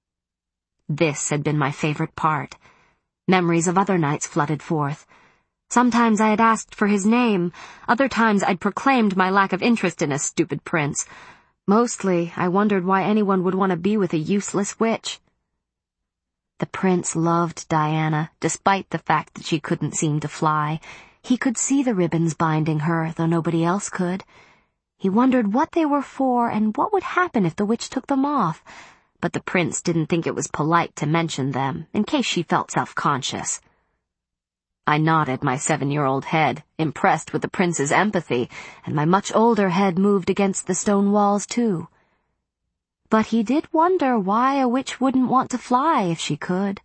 This had been my favorite part. Memories of other nights flooded forth. Sometimes I had asked for his name, other times I'd proclaimed my lack of interest in a stupid prince. Mostly, I wondered why anyone would want to be with a useless witch. The prince loved Diana, despite the fact that she couldn't seem to fly. He could see the ribbons binding her, though nobody else could. He wondered what they were for and what would happen if the witch took them off. But the prince didn't think it was polite to mention them, in case she felt self-conscious. I nodded my seven-year-old head, impressed with the prince's empathy, and my much older head moved against the stone walls, too. But he did wonder why a witch wouldn't want to fly if she could.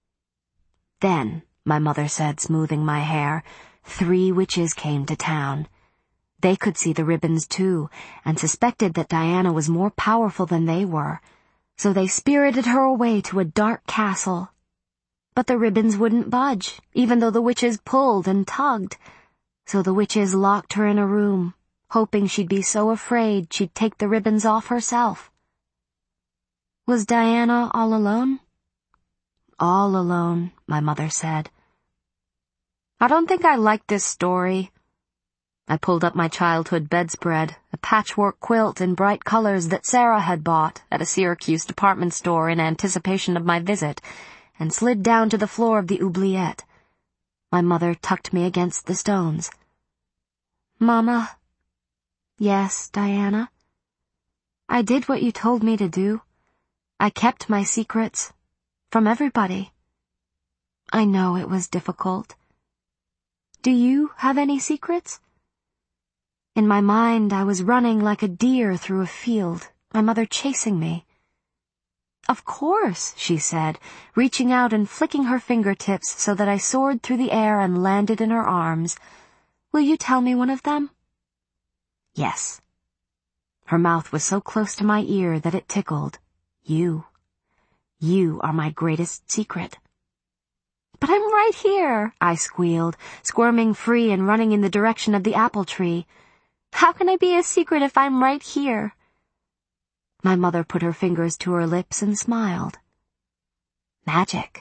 Then, my mother said, smoothing my hair, three witches came to town. They could see the ribbons, too, and suspected that Diana was more powerful than they were. So they spirited her away to a dark castle. But the ribbons wouldn't budge, even though the witches pulled and tugged. So the witches locked her in a room, hoping she'd be so afraid she'd take the ribbons off herself. Was Diana all alone? All alone, my mother said. I don't think I like this story. I pulled up my childhood bedspread, a patchwork quilt in bright colors that Sarah had bought at a Syracuse department store in anticipation of my visit, and slid down to the floor of the oubliette. My mother tucked me against the stones. Mama. Yes, Diana. I did what you told me to do. I kept my secrets. From everybody. I know it was difficult. Do you have any secrets? In my mind, I was running like a deer through a field, my mother chasing me. Of course, she said, reaching out and flicking her fingertips so that I soared through the air and landed in her arms. Will you tell me one of them? Yes. Her mouth was so close to my ear that it tickled. You. You are my greatest secret. But I'm right here, I squealed, squirming free and running in the direction of the apple tree. How can I be a secret if I'm right here? My mother put her fingers to her lips and smiled. Magic.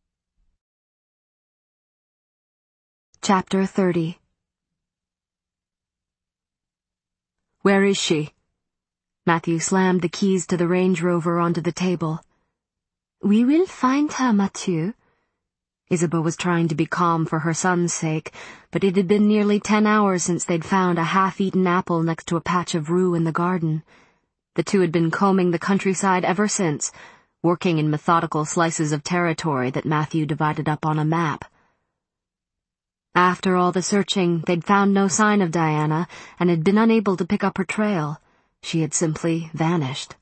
Chapter thirty. Where is she? Matthew slammed the keys to the Range Rover onto the table. We will find her, Mathieu. Isabel was trying to be calm for her son's sake, but it had been nearly ten hours since they'd found a half-eaten apple next to a patch of rue in the garden. The two had been combing the countryside ever since, working in methodical slices of territory that Matthew divided up on a map. After all the searching, they'd found no sign of Diana and had been unable to pick up her trail. She had simply vanished.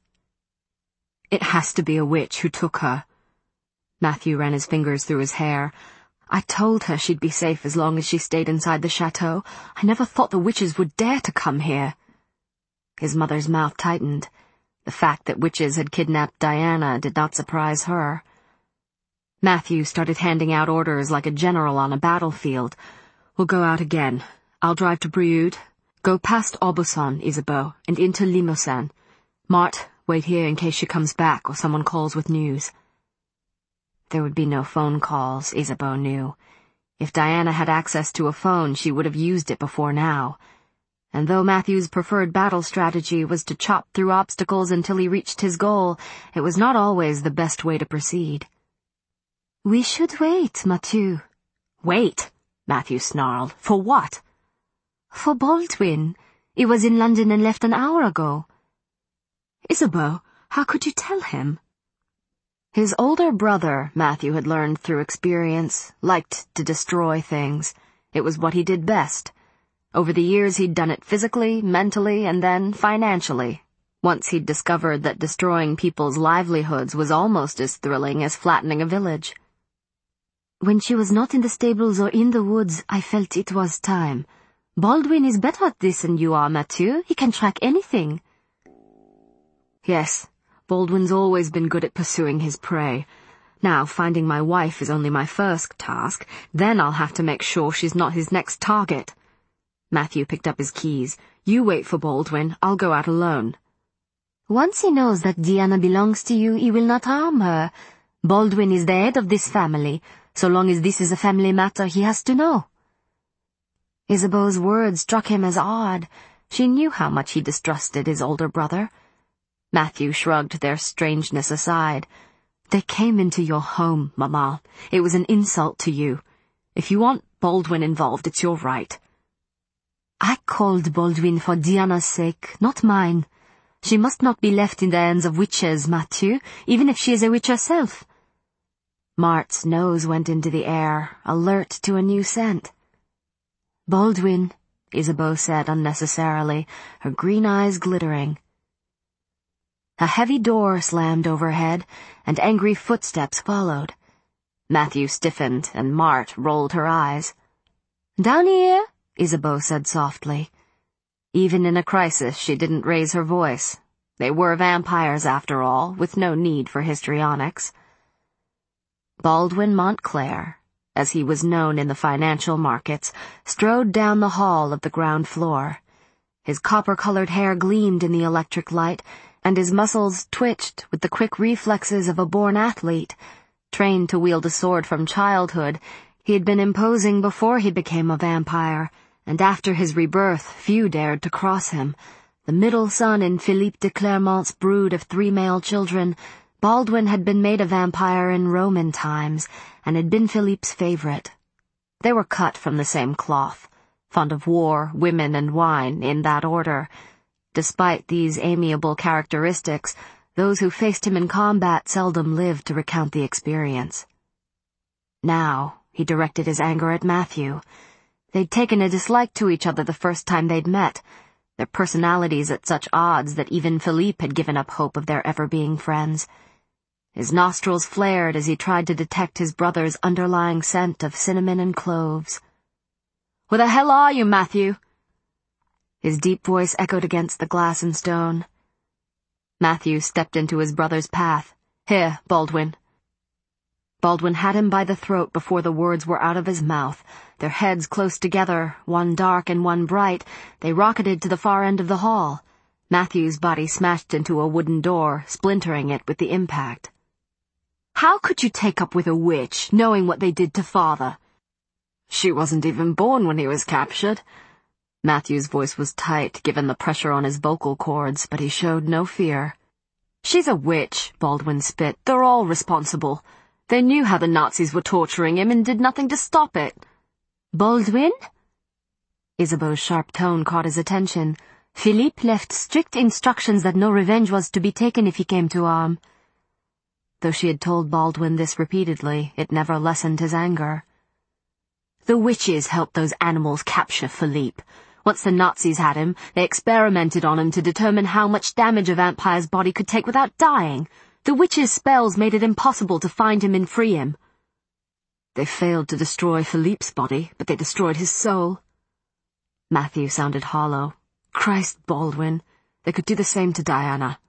It has to be a witch who took her. Matthew ran his fingers through his hair. I told her she'd be safe as long as she stayed inside the chateau. I never thought the witches would dare to come here. His mother's mouth tightened. The fact that witches had kidnapped Diana did not surprise her. Matthew started handing out orders like a general on a battlefield. We'll go out again. I'll drive to Brioude. Go past Aubusson, Isabeau, and into Limousin. Mart, wait here in case she comes back or someone calls with news. There would be no phone calls, Isabeau knew. If Diana had access to a phone, she would have used it before now. And though Matthew's preferred battle strategy was to chop through obstacles until he reached his goal, it was not always the best way to proceed. We should wait, Mathieu. Wait, Matthew snarled. For what? For Baldwin. He was in London and left an hour ago. Isabeau, how could you tell him? His older brother, Matthew had learned through experience, liked to destroy things. It was what he did best. Over the years he'd done it physically, mentally, and then financially. Once he'd discovered that destroying people's livelihoods was almost as thrilling as flattening a village. When she was not in the stables or in the woods, I felt it was time. Baldwin is better at this than you are, Mathieu. He can track anything. Yes, Baldwin's always been good at pursuing his prey. Now, finding my wife is only my first task. Then I'll have to make sure she's not his next target. Matthew picked up his keys. You wait for Baldwin. I'll go out alone. Once he knows that Diana belongs to you, he will not harm her. Baldwin is the head of this family. So long as this is a family matter, he has to know. Isabeau's words struck him as odd. She knew how much he distrusted his older brother. Matthew shrugged their strangeness aside. They came into your home, Mama. It was an insult to you. If you want Baldwin involved, it's your right. I called Baldwin for Diana's sake, not mine. She must not be left in the hands of witches, Mathieu, even if she is a witch herself. Mart's nose went into the air, alert to a new scent. Baldwin, Isabeau said unnecessarily, her green eyes glittering. A heavy door slammed overhead, and angry footsteps followed. Matthew stiffened, and Mart rolled her eyes. Down here, Isabeau said softly. Even in a crisis, she didn't raise her voice. They were vampires, after all, with no need for histrionics. Baldwin Montclair, as he was known in the financial markets, strode down the hall of the ground floor. His copper-colored hair gleamed in the electric light, and his muscles twitched with the quick reflexes of a born athlete. Trained to wield a sword from childhood, he had been imposing before he became a vampire, and after his rebirth few dared to cross him. The middle son in Philippe de Clermont's brood of three male children, Baldwin had been made a vampire in Roman times, and had been Philippe's favorite. They were cut from the same cloth, fond of war, women, and wine, in that order. Despite these amiable characteristics, those who faced him in combat seldom lived to recount the experience. Now, he directed his anger at Matthew. They'd taken a dislike to each other the first time they'd met, their personalities at such odds that even Philippe had given up hope of their ever being friends. His nostrils flared as he tried to detect his brother's underlying scent of cinnamon and cloves. "Where the hell are you, Matthew?" His deep voice echoed against the glass and stone. Matthew stepped into his brother's path. "Here, Baldwin." Baldwin had him by the throat before the words were out of his mouth. Their heads close together, one dark and one bright, they rocketed to the far end of the hall. Matthew's body smashed into a wooden door, splintering it with the impact. "How could you take up with a witch, knowing what they did to Father?" "She wasn't even born when he was captured." Matthew's voice was tight, given the pressure on his vocal cords, but he showed no fear. "She's a witch," Baldwin spit. "They're all responsible. They knew how the Nazis were torturing him and did nothing to stop it." "Baldwin?" Isabeau's sharp tone caught his attention. "Philippe left strict instructions that no revenge was to be taken if he came to harm." Though she had told Baldwin this repeatedly, it never lessened his anger. "The witches helped those animals capture Philippe. Once the Nazis had him, they experimented on him to determine how much damage a vampire's body could take without dying. The witches' spells made it impossible to find him and free him. They failed to destroy Philippe's body, but they destroyed his soul." Matthew sounded hollow. "Christ, Baldwin, they could do the same to Diana."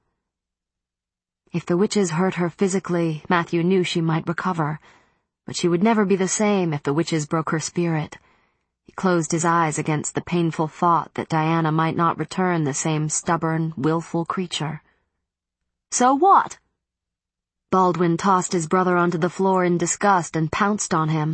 If the witches hurt her physically, Matthew knew she might recover, but she would never be the same if the witches broke her spirit. He closed his eyes against the painful thought that Diana might not return the same stubborn, willful creature. "So what?" Baldwin tossed his brother onto the floor in disgust and pounced on him.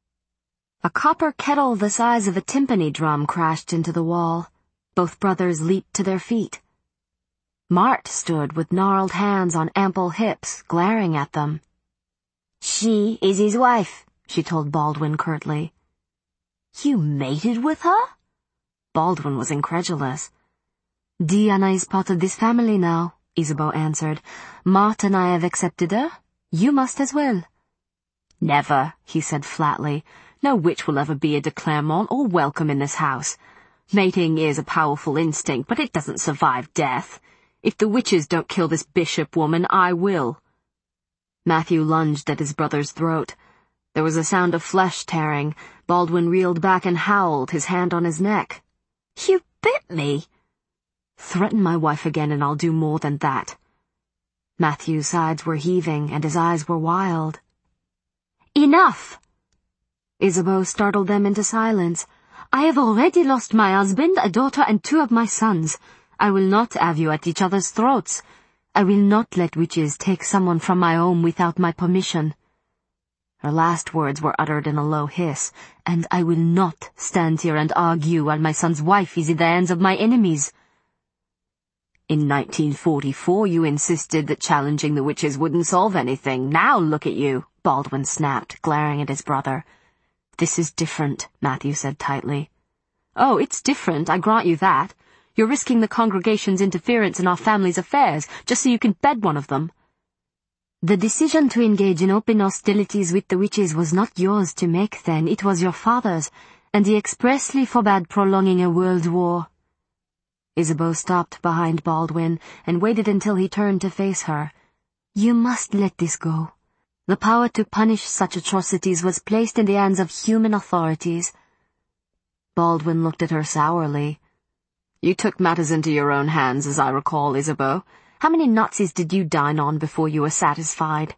A copper kettle the size of a timpani drum crashed into the wall. Both brothers leaped to their feet. Mart stood with gnarled hands on ample hips, glaring at them. "She is his wife," she told Baldwin curtly. "You mated with her?" Baldwin was incredulous. "Diana is part of this family now," Isabeau answered. "Mart and I have accepted her. You must as well." "Never," he said flatly. "No witch will ever be a de Clermont or welcome in this house. Mating is a powerful instinct, but it doesn't survive death. If the witches don't kill this bishop woman, I will." Matthew lunged at his brother's throat. There was a sound of flesh tearing. Baldwin reeled back and howled, his hand on his neck. "You bit me!" "Threaten my wife again and I'll do more than that." Matthew's sides were heaving and his eyes were wild. "Enough!" Isabeau startled them into silence. "I have already lost my husband, a daughter, and two of my sons. I will not have you at each other's throats. I will not let witches take someone from my home without my permission." Her last words were uttered in a low hiss. "And I will not stand here and argue while my son's wife is in the hands of my enemies." "In nineteen forty-four you insisted that challenging the witches wouldn't solve anything. Now look at you," Baldwin snapped, glaring at his brother. "This is different," Matthew said tightly. "Oh, it's different, I grant you that. You're risking the congregation's interference in our family's affairs, just so you can bed one of them." "The decision to engage in open hostilities with the witches was not yours to make then, it was your father's, and he expressly forbade prolonging a world war." Isabeau stopped behind Baldwin and waited until he turned to face her. "You must let this go. The power to punish such atrocities was placed in the hands of human authorities." Baldwin looked at her sourly. "You took matters into your own hands, as I recall, Isabeau. How many Nazis did you dine on before you were satisfied?"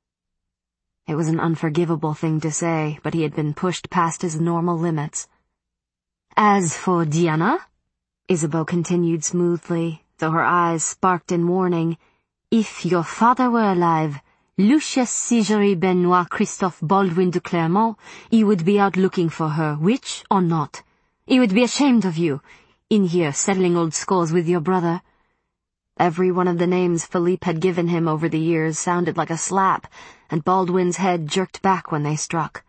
It was an unforgivable thing to say, but he had been pushed past his normal limits. "As for Diana?" Isabeau continued smoothly, though her eyes sparked in warning. If your father were alive, Lucius Sigery Benoit Christophe Baldwin de Clermont, he would be out looking for her, witch or not. He would be ashamed of you, in here settling old scores with your brother. Every one of the names Philippe had given him over the years sounded like a slap, and Baldwin's head jerked back when they struck.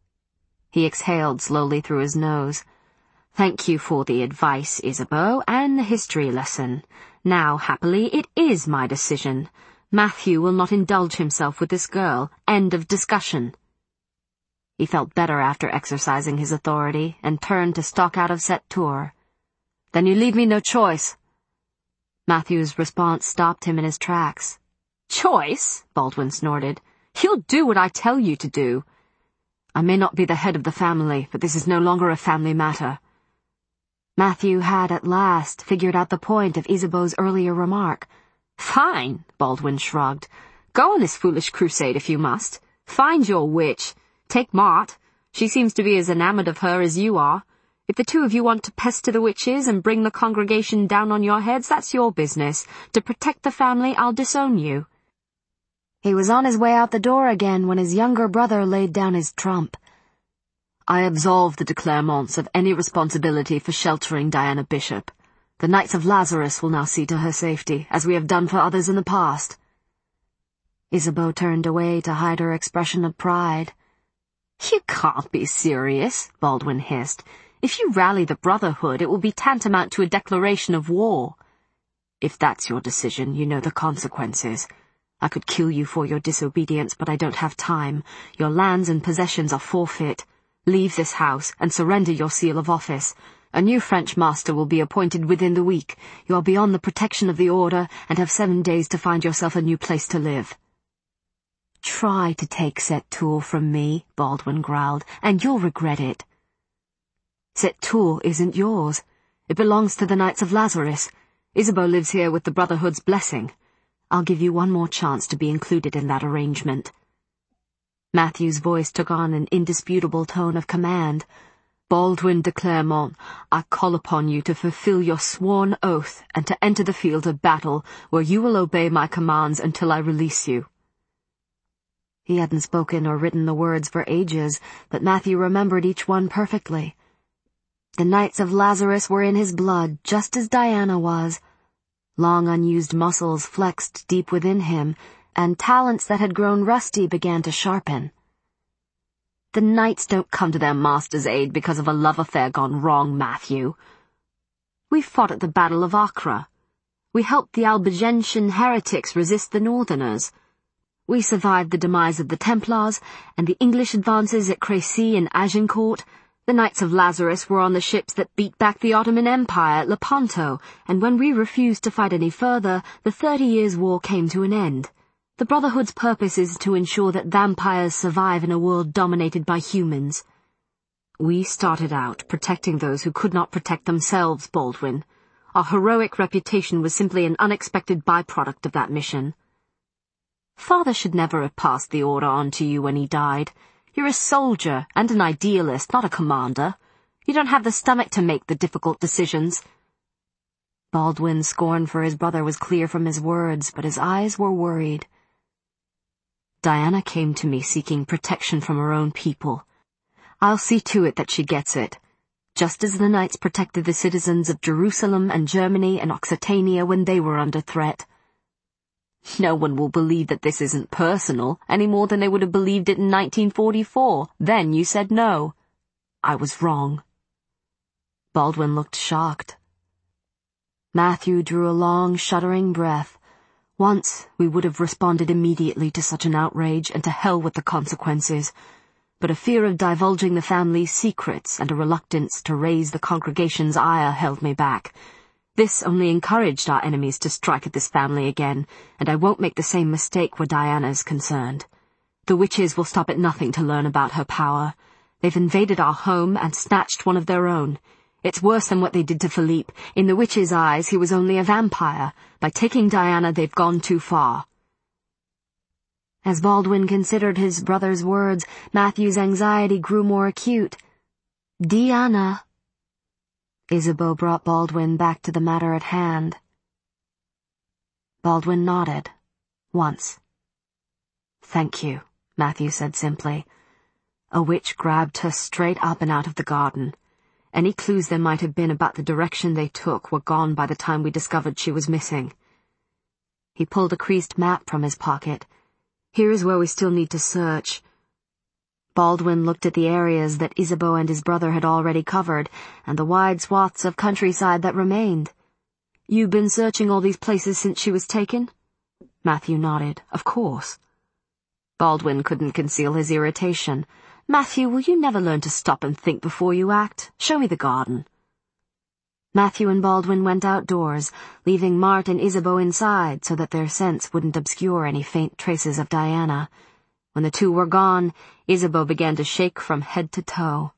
He exhaled slowly through his nose. Thank you for the advice, Isabeau, and the history lesson. Now, happily, it is my decision. Matthew will not indulge himself with this girl. End of discussion. He felt better after exercising his authority, and turned to stalk out of Sept-Tours. Then you leave me no choice. Matthew's response stopped him in his tracks. Choice? Baldwin snorted. You'll do what I tell you to do. I may not be the head of the family, but this is no longer a family matter. Matthew had at last figured out the point of Isabeau's earlier remark. Fine, Baldwin shrugged. Go on this foolish crusade if you must. Find your witch. Take Marthe. She seems to be as enamored of her as you are. If the two of you want to pester the witches and bring the congregation down on your heads, that's your business. To protect the family, I'll disown you. He was on his way out the door again when his younger brother laid down his trump. I absolve the de Clermonts of any responsibility for sheltering Diana Bishop. The Knights of Lazarus will now see to her safety, as we have done for others in the past. Isabeau turned away to hide her expression of pride. You can't be serious, Baldwin hissed. If you rally the Brotherhood, it will be tantamount to a declaration of war. If that's your decision, you know the consequences. I could kill you for your disobedience, but I don't have time. Your lands and possessions are forfeit. Leave this house and surrender your seal of office. A new French master will be appointed within the week. You are beyond the protection of the order and have seven days to find yourself a new place to live. Try to take Sept-Tours from me, Baldwin growled, and you'll regret it. Sept-Tours isn't yours. It belongs to the Knights of Lazarus. Isabeau lives here with the Brotherhood's blessing. I'll give you one more chance to be included in that arrangement. Matthew's voice took on an indisputable tone of command. Baldwin de Clermont, I call upon you to fulfill your sworn oath and to enter the field of battle, where you will obey my commands until I release you. He hadn't spoken or written the words for ages, but Matthew remembered each one perfectly. The Knights of Lazarus were in his blood, just as Diana was. Long unused muscles flexed deep within him, and talents that had grown rusty began to sharpen. The knights don't come to their master's aid because of a love affair gone wrong, Matthew. We fought at the Battle of Acre. We helped the Albigensian heretics resist the Northerners. We survived the demise of the Templars and the English advances at Crécy and Agincourt. The Knights of Lazarus were on the ships that beat back the Ottoman Empire at Lepanto, and when we refused to fight any further, the Thirty Years' War came to an end. The Brotherhood's purpose is to ensure that vampires survive in a world dominated by humans. We started out protecting those who could not protect themselves, Baldwin. Our heroic reputation was simply an unexpected byproduct of that mission. Father should never have passed the order on to you when he died. You're a soldier and an idealist, not a commander. You don't have the stomach to make the difficult decisions. Baldwin's scorn for his brother was clear from his words, but his eyes were worried. Diana came to me seeking protection from her own people. I'll see to it that she gets it, just as the knights protected the citizens of Jerusalem and Germany and Occitania when they were under threat. No one will believe that this isn't personal, any more than they would have believed it in nineteen forty-four. Then you said no. I was wrong. Baldwin looked shocked. Matthew drew a long, shuddering breath. Once we would have responded immediately to such an outrage, and to hell with the consequences. But a fear of divulging the family's secrets and a reluctance to raise the congregation's ire held me back. This only encouraged our enemies to strike at this family again, and I won't make the same mistake where Diana is concerned. The witches will stop at nothing to learn about her power. They've invaded our home and snatched one of their own. It's worse than what they did to Philippe. In the witches' eyes, he was only a vampire. By taking Diana, they've gone too far. As Baldwin considered his brother's words, Matthew's anxiety grew more acute. Diana. Isabeau brought Baldwin back to the matter at hand. Baldwin nodded. Once. "Thank you," Matthew said simply. "A witch grabbed her straight up and out of the garden. Any clues there might have been about the direction they took were gone by the time we discovered she was missing." He pulled a creased map from his pocket. "Here is where we still need to search." Baldwin looked at the areas that Isabeau and his brother had already covered, and the wide swaths of countryside that remained. "You've been searching all these places since she was taken?" Matthew nodded. "Of course." Baldwin couldn't conceal his irritation. "Matthew, will you never learn to stop and think before you act? Show me the garden." Matthew and Baldwin went outdoors, leaving Mart and Isabeau inside so that their scents wouldn't obscure any faint traces of Diana. When the two were gone, Isabeau began to shake from head to toe.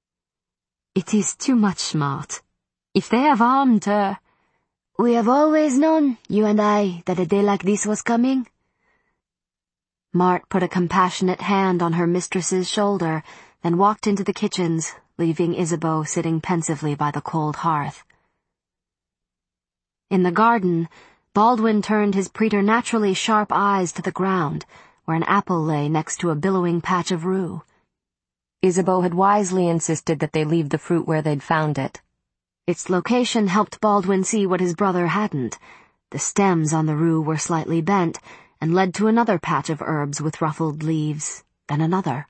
"It is too much, Mart. If they have harmed her—" "We have always known, you and I, that a day like this was coming." Mart put a compassionate hand on her mistress's shoulder, then walked into the kitchens, leaving Isabeau sitting pensively by the cold hearth. In the garden, Baldwin turned his preternaturally sharp eyes to the ground, where an apple lay next to a billowing patch of rue. Isabeau had wisely insisted that they leave the fruit where they'd found it. Its location helped Baldwin see what his brother hadn't. The stems on the rue were slightly bent, and led to another patch of herbs with ruffled leaves, then another.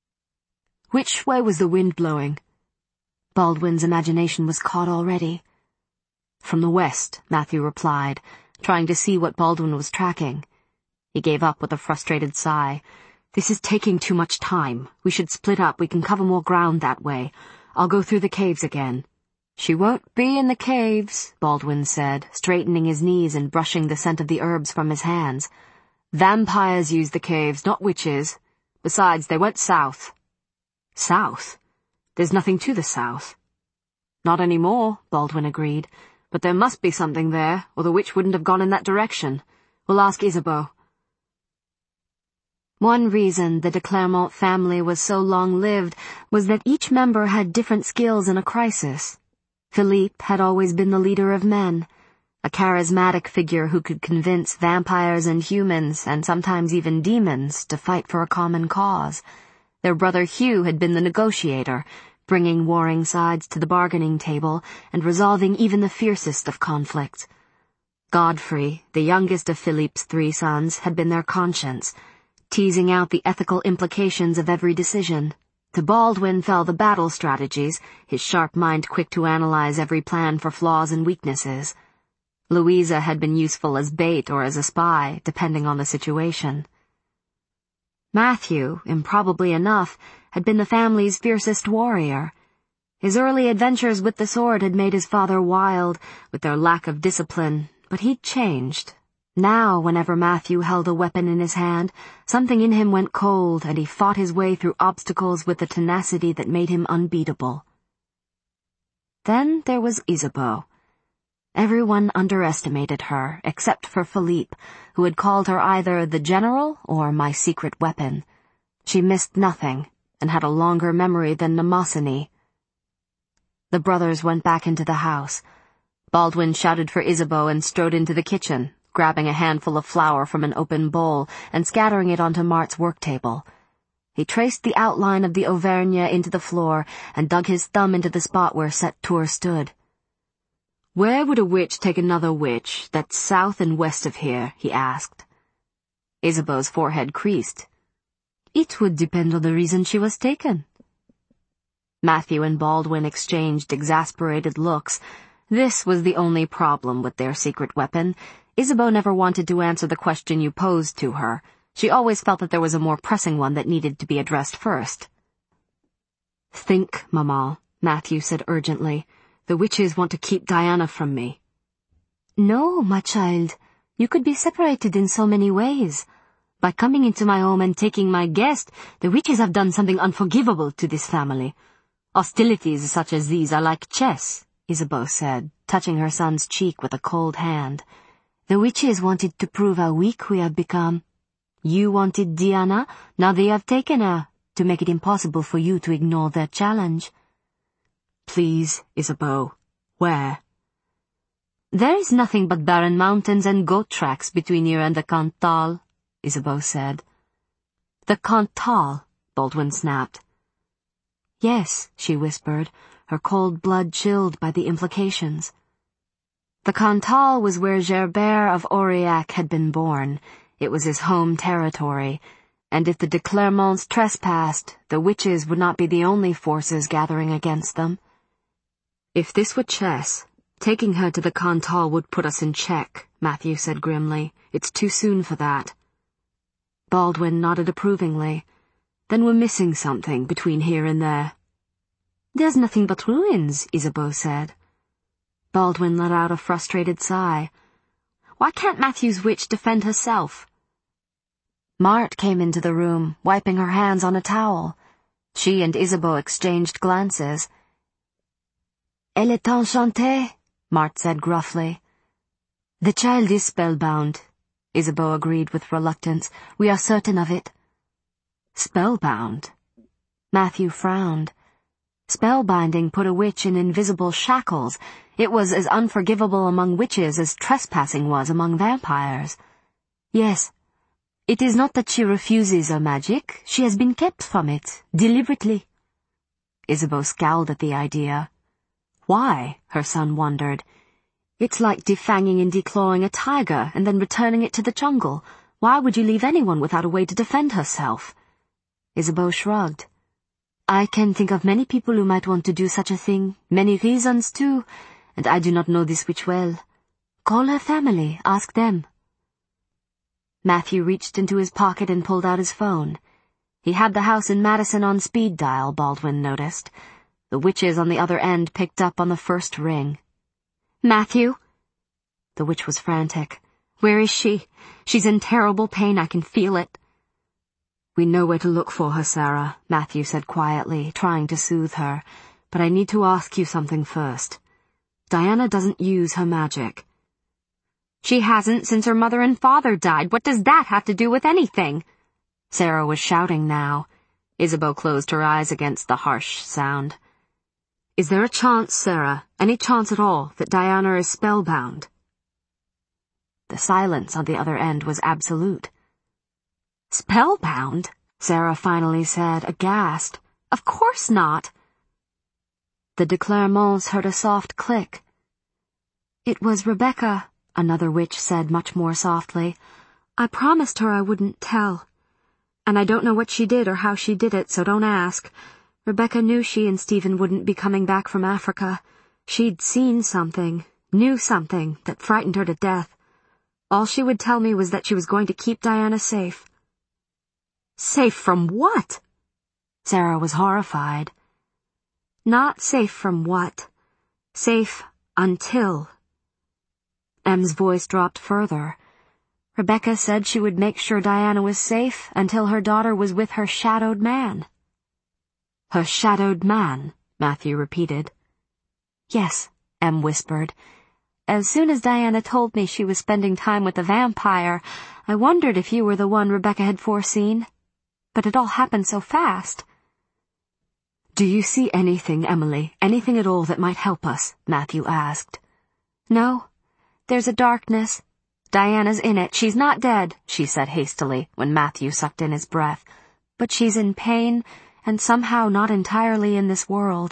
Which way was the wind blowing? Baldwin's imagination was caught already. "From the west," Matthew replied, trying to see what Baldwin was tracking. He gave up with a frustrated sigh. "This is taking too much time. We should split up. We can cover more ground that way. I'll go through the caves again." "She won't be in the caves," Baldwin said, straightening his knees and brushing the scent of the herbs from his hands. "Vampires use the caves, not witches. Besides, they went south." "South? There's nothing to the south." "Not anymore," Baldwin agreed. "But there must be something there, or the witch wouldn't have gone in that direction. We'll ask Isabeau." One reason the de Clermont family was so long-lived was that each member had different skills in a crisis. Philippe had always been the leader of men, a charismatic figure who could convince vampires and humans, and sometimes even demons, to fight for a common cause. Their brother Hugh had been the negotiator, bringing warring sides to the bargaining table and resolving even the fiercest of conflicts. Godfrey, the youngest of Philippe's three sons, had been their conscience, teasing out the ethical implications of every decision. To Baldwin fell the battle strategies, his sharp mind quick to analyze every plan for flaws and weaknesses. Louisa had been useful as bait or as a spy, depending on the situation. Matthew, improbably enough, had been the family's fiercest warrior. His early adventures with the sword had made his father wild, with their lack of discipline, but he'd changed. Now, whenever Matthew held a weapon in his hand, something in him went cold, and he fought his way through obstacles with a tenacity that made him unbeatable. Then there was Isabeau. Everyone underestimated her, except for Philippe, who had called her either the general or my secret weapon. She missed nothing, and had a longer memory than Mnemosyne. The brothers went back into the house. Baldwin shouted for Isabeau and strode into the kitchen, grabbing a handful of flour from an open bowl and scattering it onto Mart's work table. He traced the outline of the Auvergne into the floor and dug his thumb into the spot where Sept Tour stood. "Where would a witch take another witch, that's south and west of here?" he asked. Isabeau's forehead creased. "It would depend on the reason she was taken." Matthew and Baldwin exchanged exasperated looks. This was the only problem with their secret weapon. Isabeau never wanted to answer the question you posed to her. She always felt that there was a more pressing one that needed to be addressed first. "Think, Maman," Matthew said urgently. "The witches want to keep Diana from me." "No, my child. You could be separated in so many ways. By coming into my home and taking my guest, the witches have done something unforgivable to this family. Hostilities such as these are like chess," Isabeau said, touching her son's cheek with a cold hand. "The witches wanted to prove how weak we have become. You wanted Diana, now they have taken her, to make it impossible for you to ignore their challenge." "Please, Isabeau," Where? There is nothing but barren mountains and goat tracks between here and the Cantal, Isabeau said. The Cantal, Baldwin snapped. Yes, she whispered, her cold blood chilled by the implications. The Cantal was where Gerbert of Aurillac had been born. It was his home territory, and if the de Clermonts trespassed, the witches would not be the only forces gathering against them. If this were chess, taking her to the Cantal would put us in check, Matthew said grimly. It's too soon for that. Baldwin nodded approvingly. Then we're missing something between here and there. There's nothing but ruins, Isabeau said. Baldwin let out a frustrated sigh. Why can't Matthew's witch defend herself? Marthe came into the room, wiping her hands on a towel. She and Isabeau exchanged glances. Elle est enchantée, Marthe said gruffly. The child is spellbound, Isabeau agreed with reluctance. We are certain of it. Spellbound? Matthew frowned. Spellbinding put a witch in invisible shackles. It was as unforgivable among witches as trespassing was among vampires. Yes. It is not that she refuses her magic. She has been kept from it, deliberately. Isabeau scowled at the idea. Why? Her son wondered. It's like defanging and declawing a tiger and then returning it to the jungle. Why would you leave anyone without a way to defend herself? Isabeau shrugged. I can think of many people who might want to do such a thing, many reasons too, and I do not know this witch well. Call her family, ask them. Matthew reached into his pocket and pulled out his phone. He had the house in Madison on speed dial, Baldwin noticed. The witches on the other end picked up on the first ring. Matthew? The witch was frantic. Where is she? She's in terrible pain, I can feel it. We know where to look for her, Sarah, Matthew said quietly, trying to soothe her. But I need to ask you something first. Diana doesn't use her magic. She hasn't since her mother and father died. What does that have to do with anything? Sarah was shouting now. Isabeau closed her eyes against the harsh sound. Is there a chance, Sarah, any chance at all, that Diana is spellbound? The silence on the other end was absolute. Spellbound? Sarah finally said, aghast. Of course not. The de Clermonts heard a soft click. It was Rebecca, another witch said much more softly. I promised her I wouldn't tell. And I don't know what she did or how she did it, so don't ask. Rebecca knew she and Stephen wouldn't be coming back from Africa. She'd seen something, knew something, that frightened her to death. All she would tell me was that she was going to keep Diana safe. Safe from what? Sarah was horrified. Not safe from what. Safe until. Em's voice dropped further. Rebecca said she would make sure Diana was safe until her daughter was with her shadowed man. Her shadowed man, Matthew repeated. Yes, Em whispered. As soon as Diana told me she was spending time with a vampire, I wondered if you were the one Rebecca had foreseen. But it all happened so fast. Do you see anything, Emily, anything at all that might help us? Matthew asked. No. There's a darkness. Diana's in it. She's not dead, she said hastily when Matthew sucked in his breath. But she's in pain, and somehow not entirely in this world.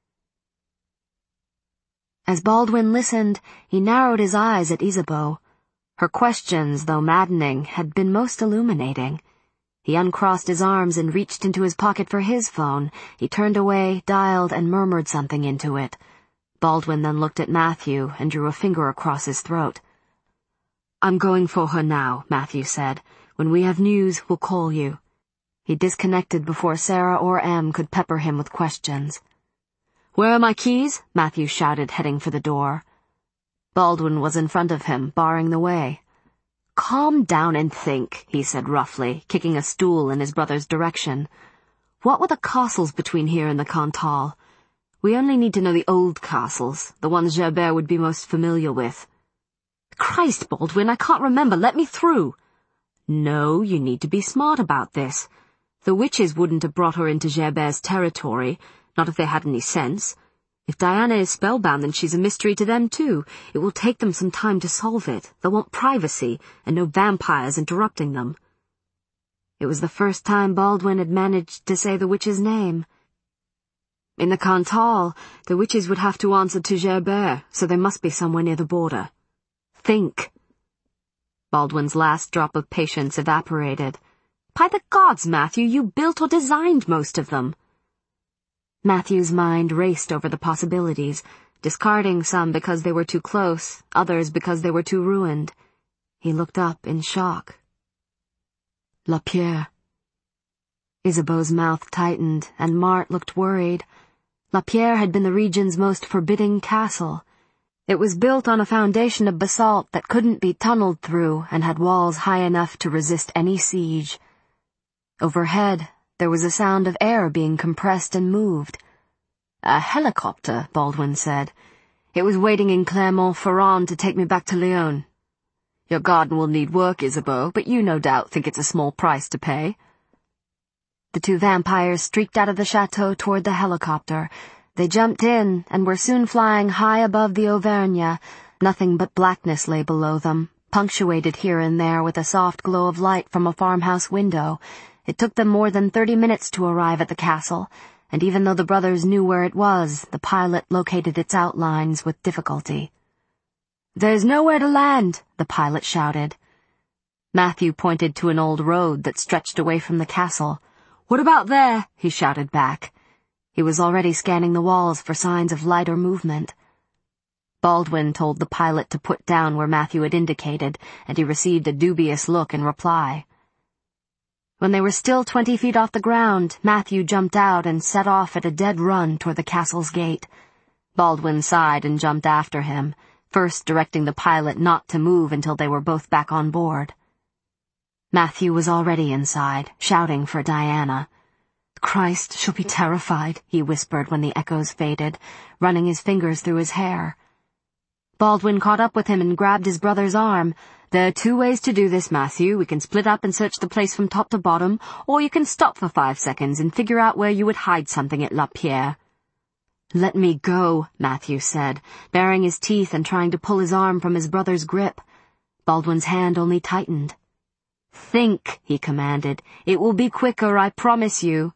As Baldwin listened, he narrowed his eyes at Isabeau. Her questions, though maddening, had been most illuminating. He uncrossed his arms and reached into his pocket for his phone. He turned away, dialed, and murmured something into it. Baldwin then looked at Matthew and drew a finger across his throat. I'm going for her now, Matthew said. When we have news, we'll call you. He disconnected before Sarah or Em could pepper him with questions. Where are my keys? Matthew shouted, heading for the door. Baldwin was in front of him, barring the way. Calm down and think, he said roughly, kicking a stool in his brother's direction. What were the castles between here and the Cantal? We only need to know the old castles, the ones Gerbert would be most familiar with. Christ, Baldwin, I can't remember. Let me through. No, you need to be smart about this. The witches wouldn't have brought her into Gerbert's territory, not if they had any sense. If Diana is spellbound, then she's a mystery to them too. It will take them some time to solve it. They'll want privacy, and no vampires interrupting them. It was the first time Baldwin had managed to say the witch's name. In the Cantal, the witches would have to answer to Gerbert, so they must be somewhere near the border. Think. Baldwin's last drop of patience evaporated. By the gods, Matthew, you built or designed most of them. Matthew's mind raced over the possibilities, discarding some because they were too close, others because they were too ruined. He looked up in shock. Lapierre. Isabeau's mouth tightened, and Marthe looked worried. Lapierre had been the region's most forbidding castle. It was built on a foundation of basalt that couldn't be tunneled through and had walls high enough to resist any siege. Overhead, there was a sound of air being compressed and moved. A helicopter, Baldwin said. It was waiting in Clermont-Ferrand to take me back to Lyon. Your garden will need work, Isabeau, but you no doubt think it's a small price to pay. The two vampires streaked out of the chateau toward the helicopter. They jumped in and were soon flying high above the Auvergne. Nothing but blackness lay below them, punctuated here and there with a soft glow of light from a farmhouse window. It took them more than thirty minutes to arrive at the castle, and even though the brothers knew where it was, the pilot located its outlines with difficulty. "There's nowhere to land," the pilot shouted. Matthew pointed to an old road that stretched away from the castle. "What about there?" he shouted back. He was already scanning the walls for signs of light or movement. Baldwin told the pilot to put down where Matthew had indicated, and he received a dubious look in reply. When they were still twenty feet off the ground, Matthew jumped out and set off at a dead run toward the castle's gate. Baldwin sighed and jumped after him, first directing the pilot not to move until they were both back on board. Matthew was already inside, shouting for Diana. "Christ, she'll be terrified," he whispered when the echoes faded, running his fingers through his hair. Baldwin caught up with him and grabbed his brother's arm. "There are two ways to do this, Matthew. We can split up and search the place from top to bottom, or you can stop for five seconds and figure out where you would hide something at Lapierre." "Let me go," Matthew said, baring his teeth and trying to pull his arm from his brother's grip. Baldwin's hand only tightened. "Think," he commanded. "It will be quicker, I promise you."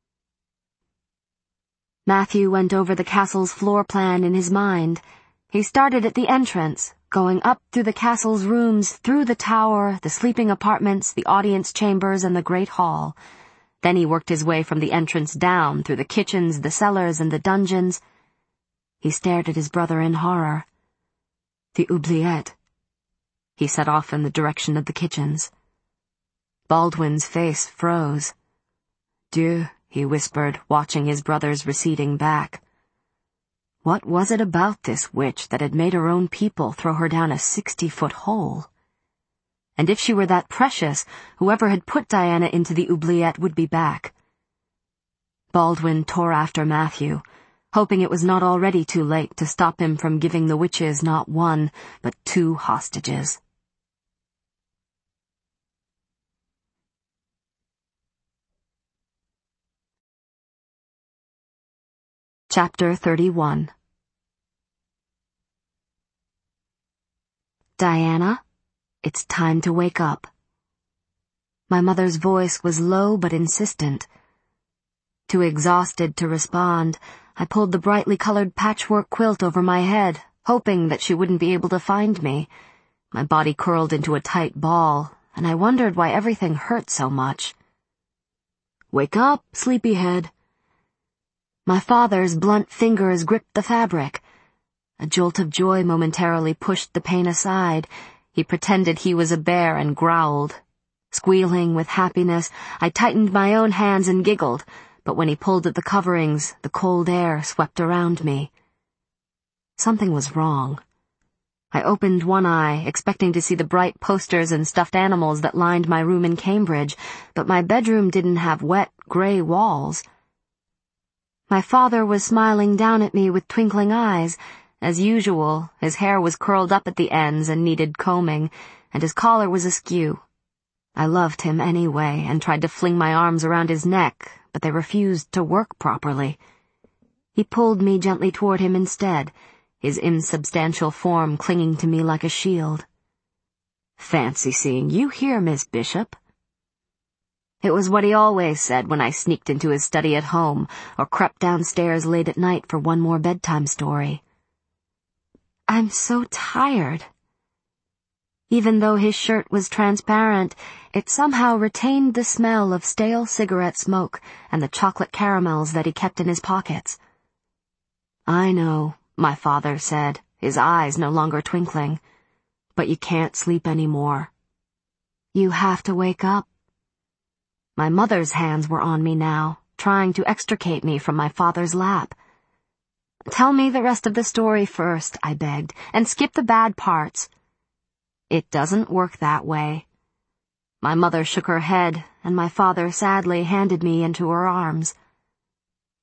Matthew went over the castle's floor plan in his mind. He started at the entrance, going up through the castle's rooms, through the tower, the sleeping apartments, the audience chambers, and the great hall. Then he worked his way from the entrance down, through the kitchens, the cellars, and the dungeons. He stared at his brother in horror. "The oubliette." He set off in the direction of the kitchens. Baldwin's face froze. "Dieu," he whispered, watching his brother's receding back. What was it about this witch that had made her own people throw her down a sixty-foot hole? And if she were that precious, whoever had put Diana into the oubliette would be back. Baldwin tore after Matthew, hoping it was not already too late to stop him from giving the witches not one, but two hostages. Chapter thirty-one. "Diana, it's time to wake up." My mother's voice was low but insistent. Too exhausted to respond, I pulled the brightly colored patchwork quilt over my head, hoping that she wouldn't be able to find me. My body curled into a tight ball, and I wondered why everything hurt so much. "Wake up, sleepyhead." My father's blunt fingers gripped the fabric. A jolt of joy momentarily pushed the pain aside. He pretended he was a bear and growled. Squealing with happiness, I tightened my own hands and giggled, but when he pulled at the coverings, the cold air swept around me. Something was wrong. I opened one eye, expecting to see the bright posters and stuffed animals that lined my room in Cambridge, but my bedroom didn't have wet, gray walls. My father was smiling down at me with twinkling eyes. As usual, his hair was curled up at the ends and needed combing, and his collar was askew. I loved him anyway, and tried to fling my arms around his neck, but they refused to work properly. He pulled me gently toward him instead, his insubstantial form clinging to me like a shield. "Fancy seeing you here, Miss Bishop." It was what he always said when I sneaked into his study at home or crept downstairs late at night for one more bedtime story. "I'm so tired." Even though his shirt was transparent, it somehow retained the smell of stale cigarette smoke and the chocolate caramels that he kept in his pockets. "I know," my father said, his eyes no longer twinkling, "but you can't sleep any more. You have to wake up." My mother's hands were on me now, trying to extricate me from my father's lap. "Tell me the rest of the story first," I begged, "and skip the bad parts." "It doesn't work that way." My mother shook her head, and my father sadly handed me into her arms.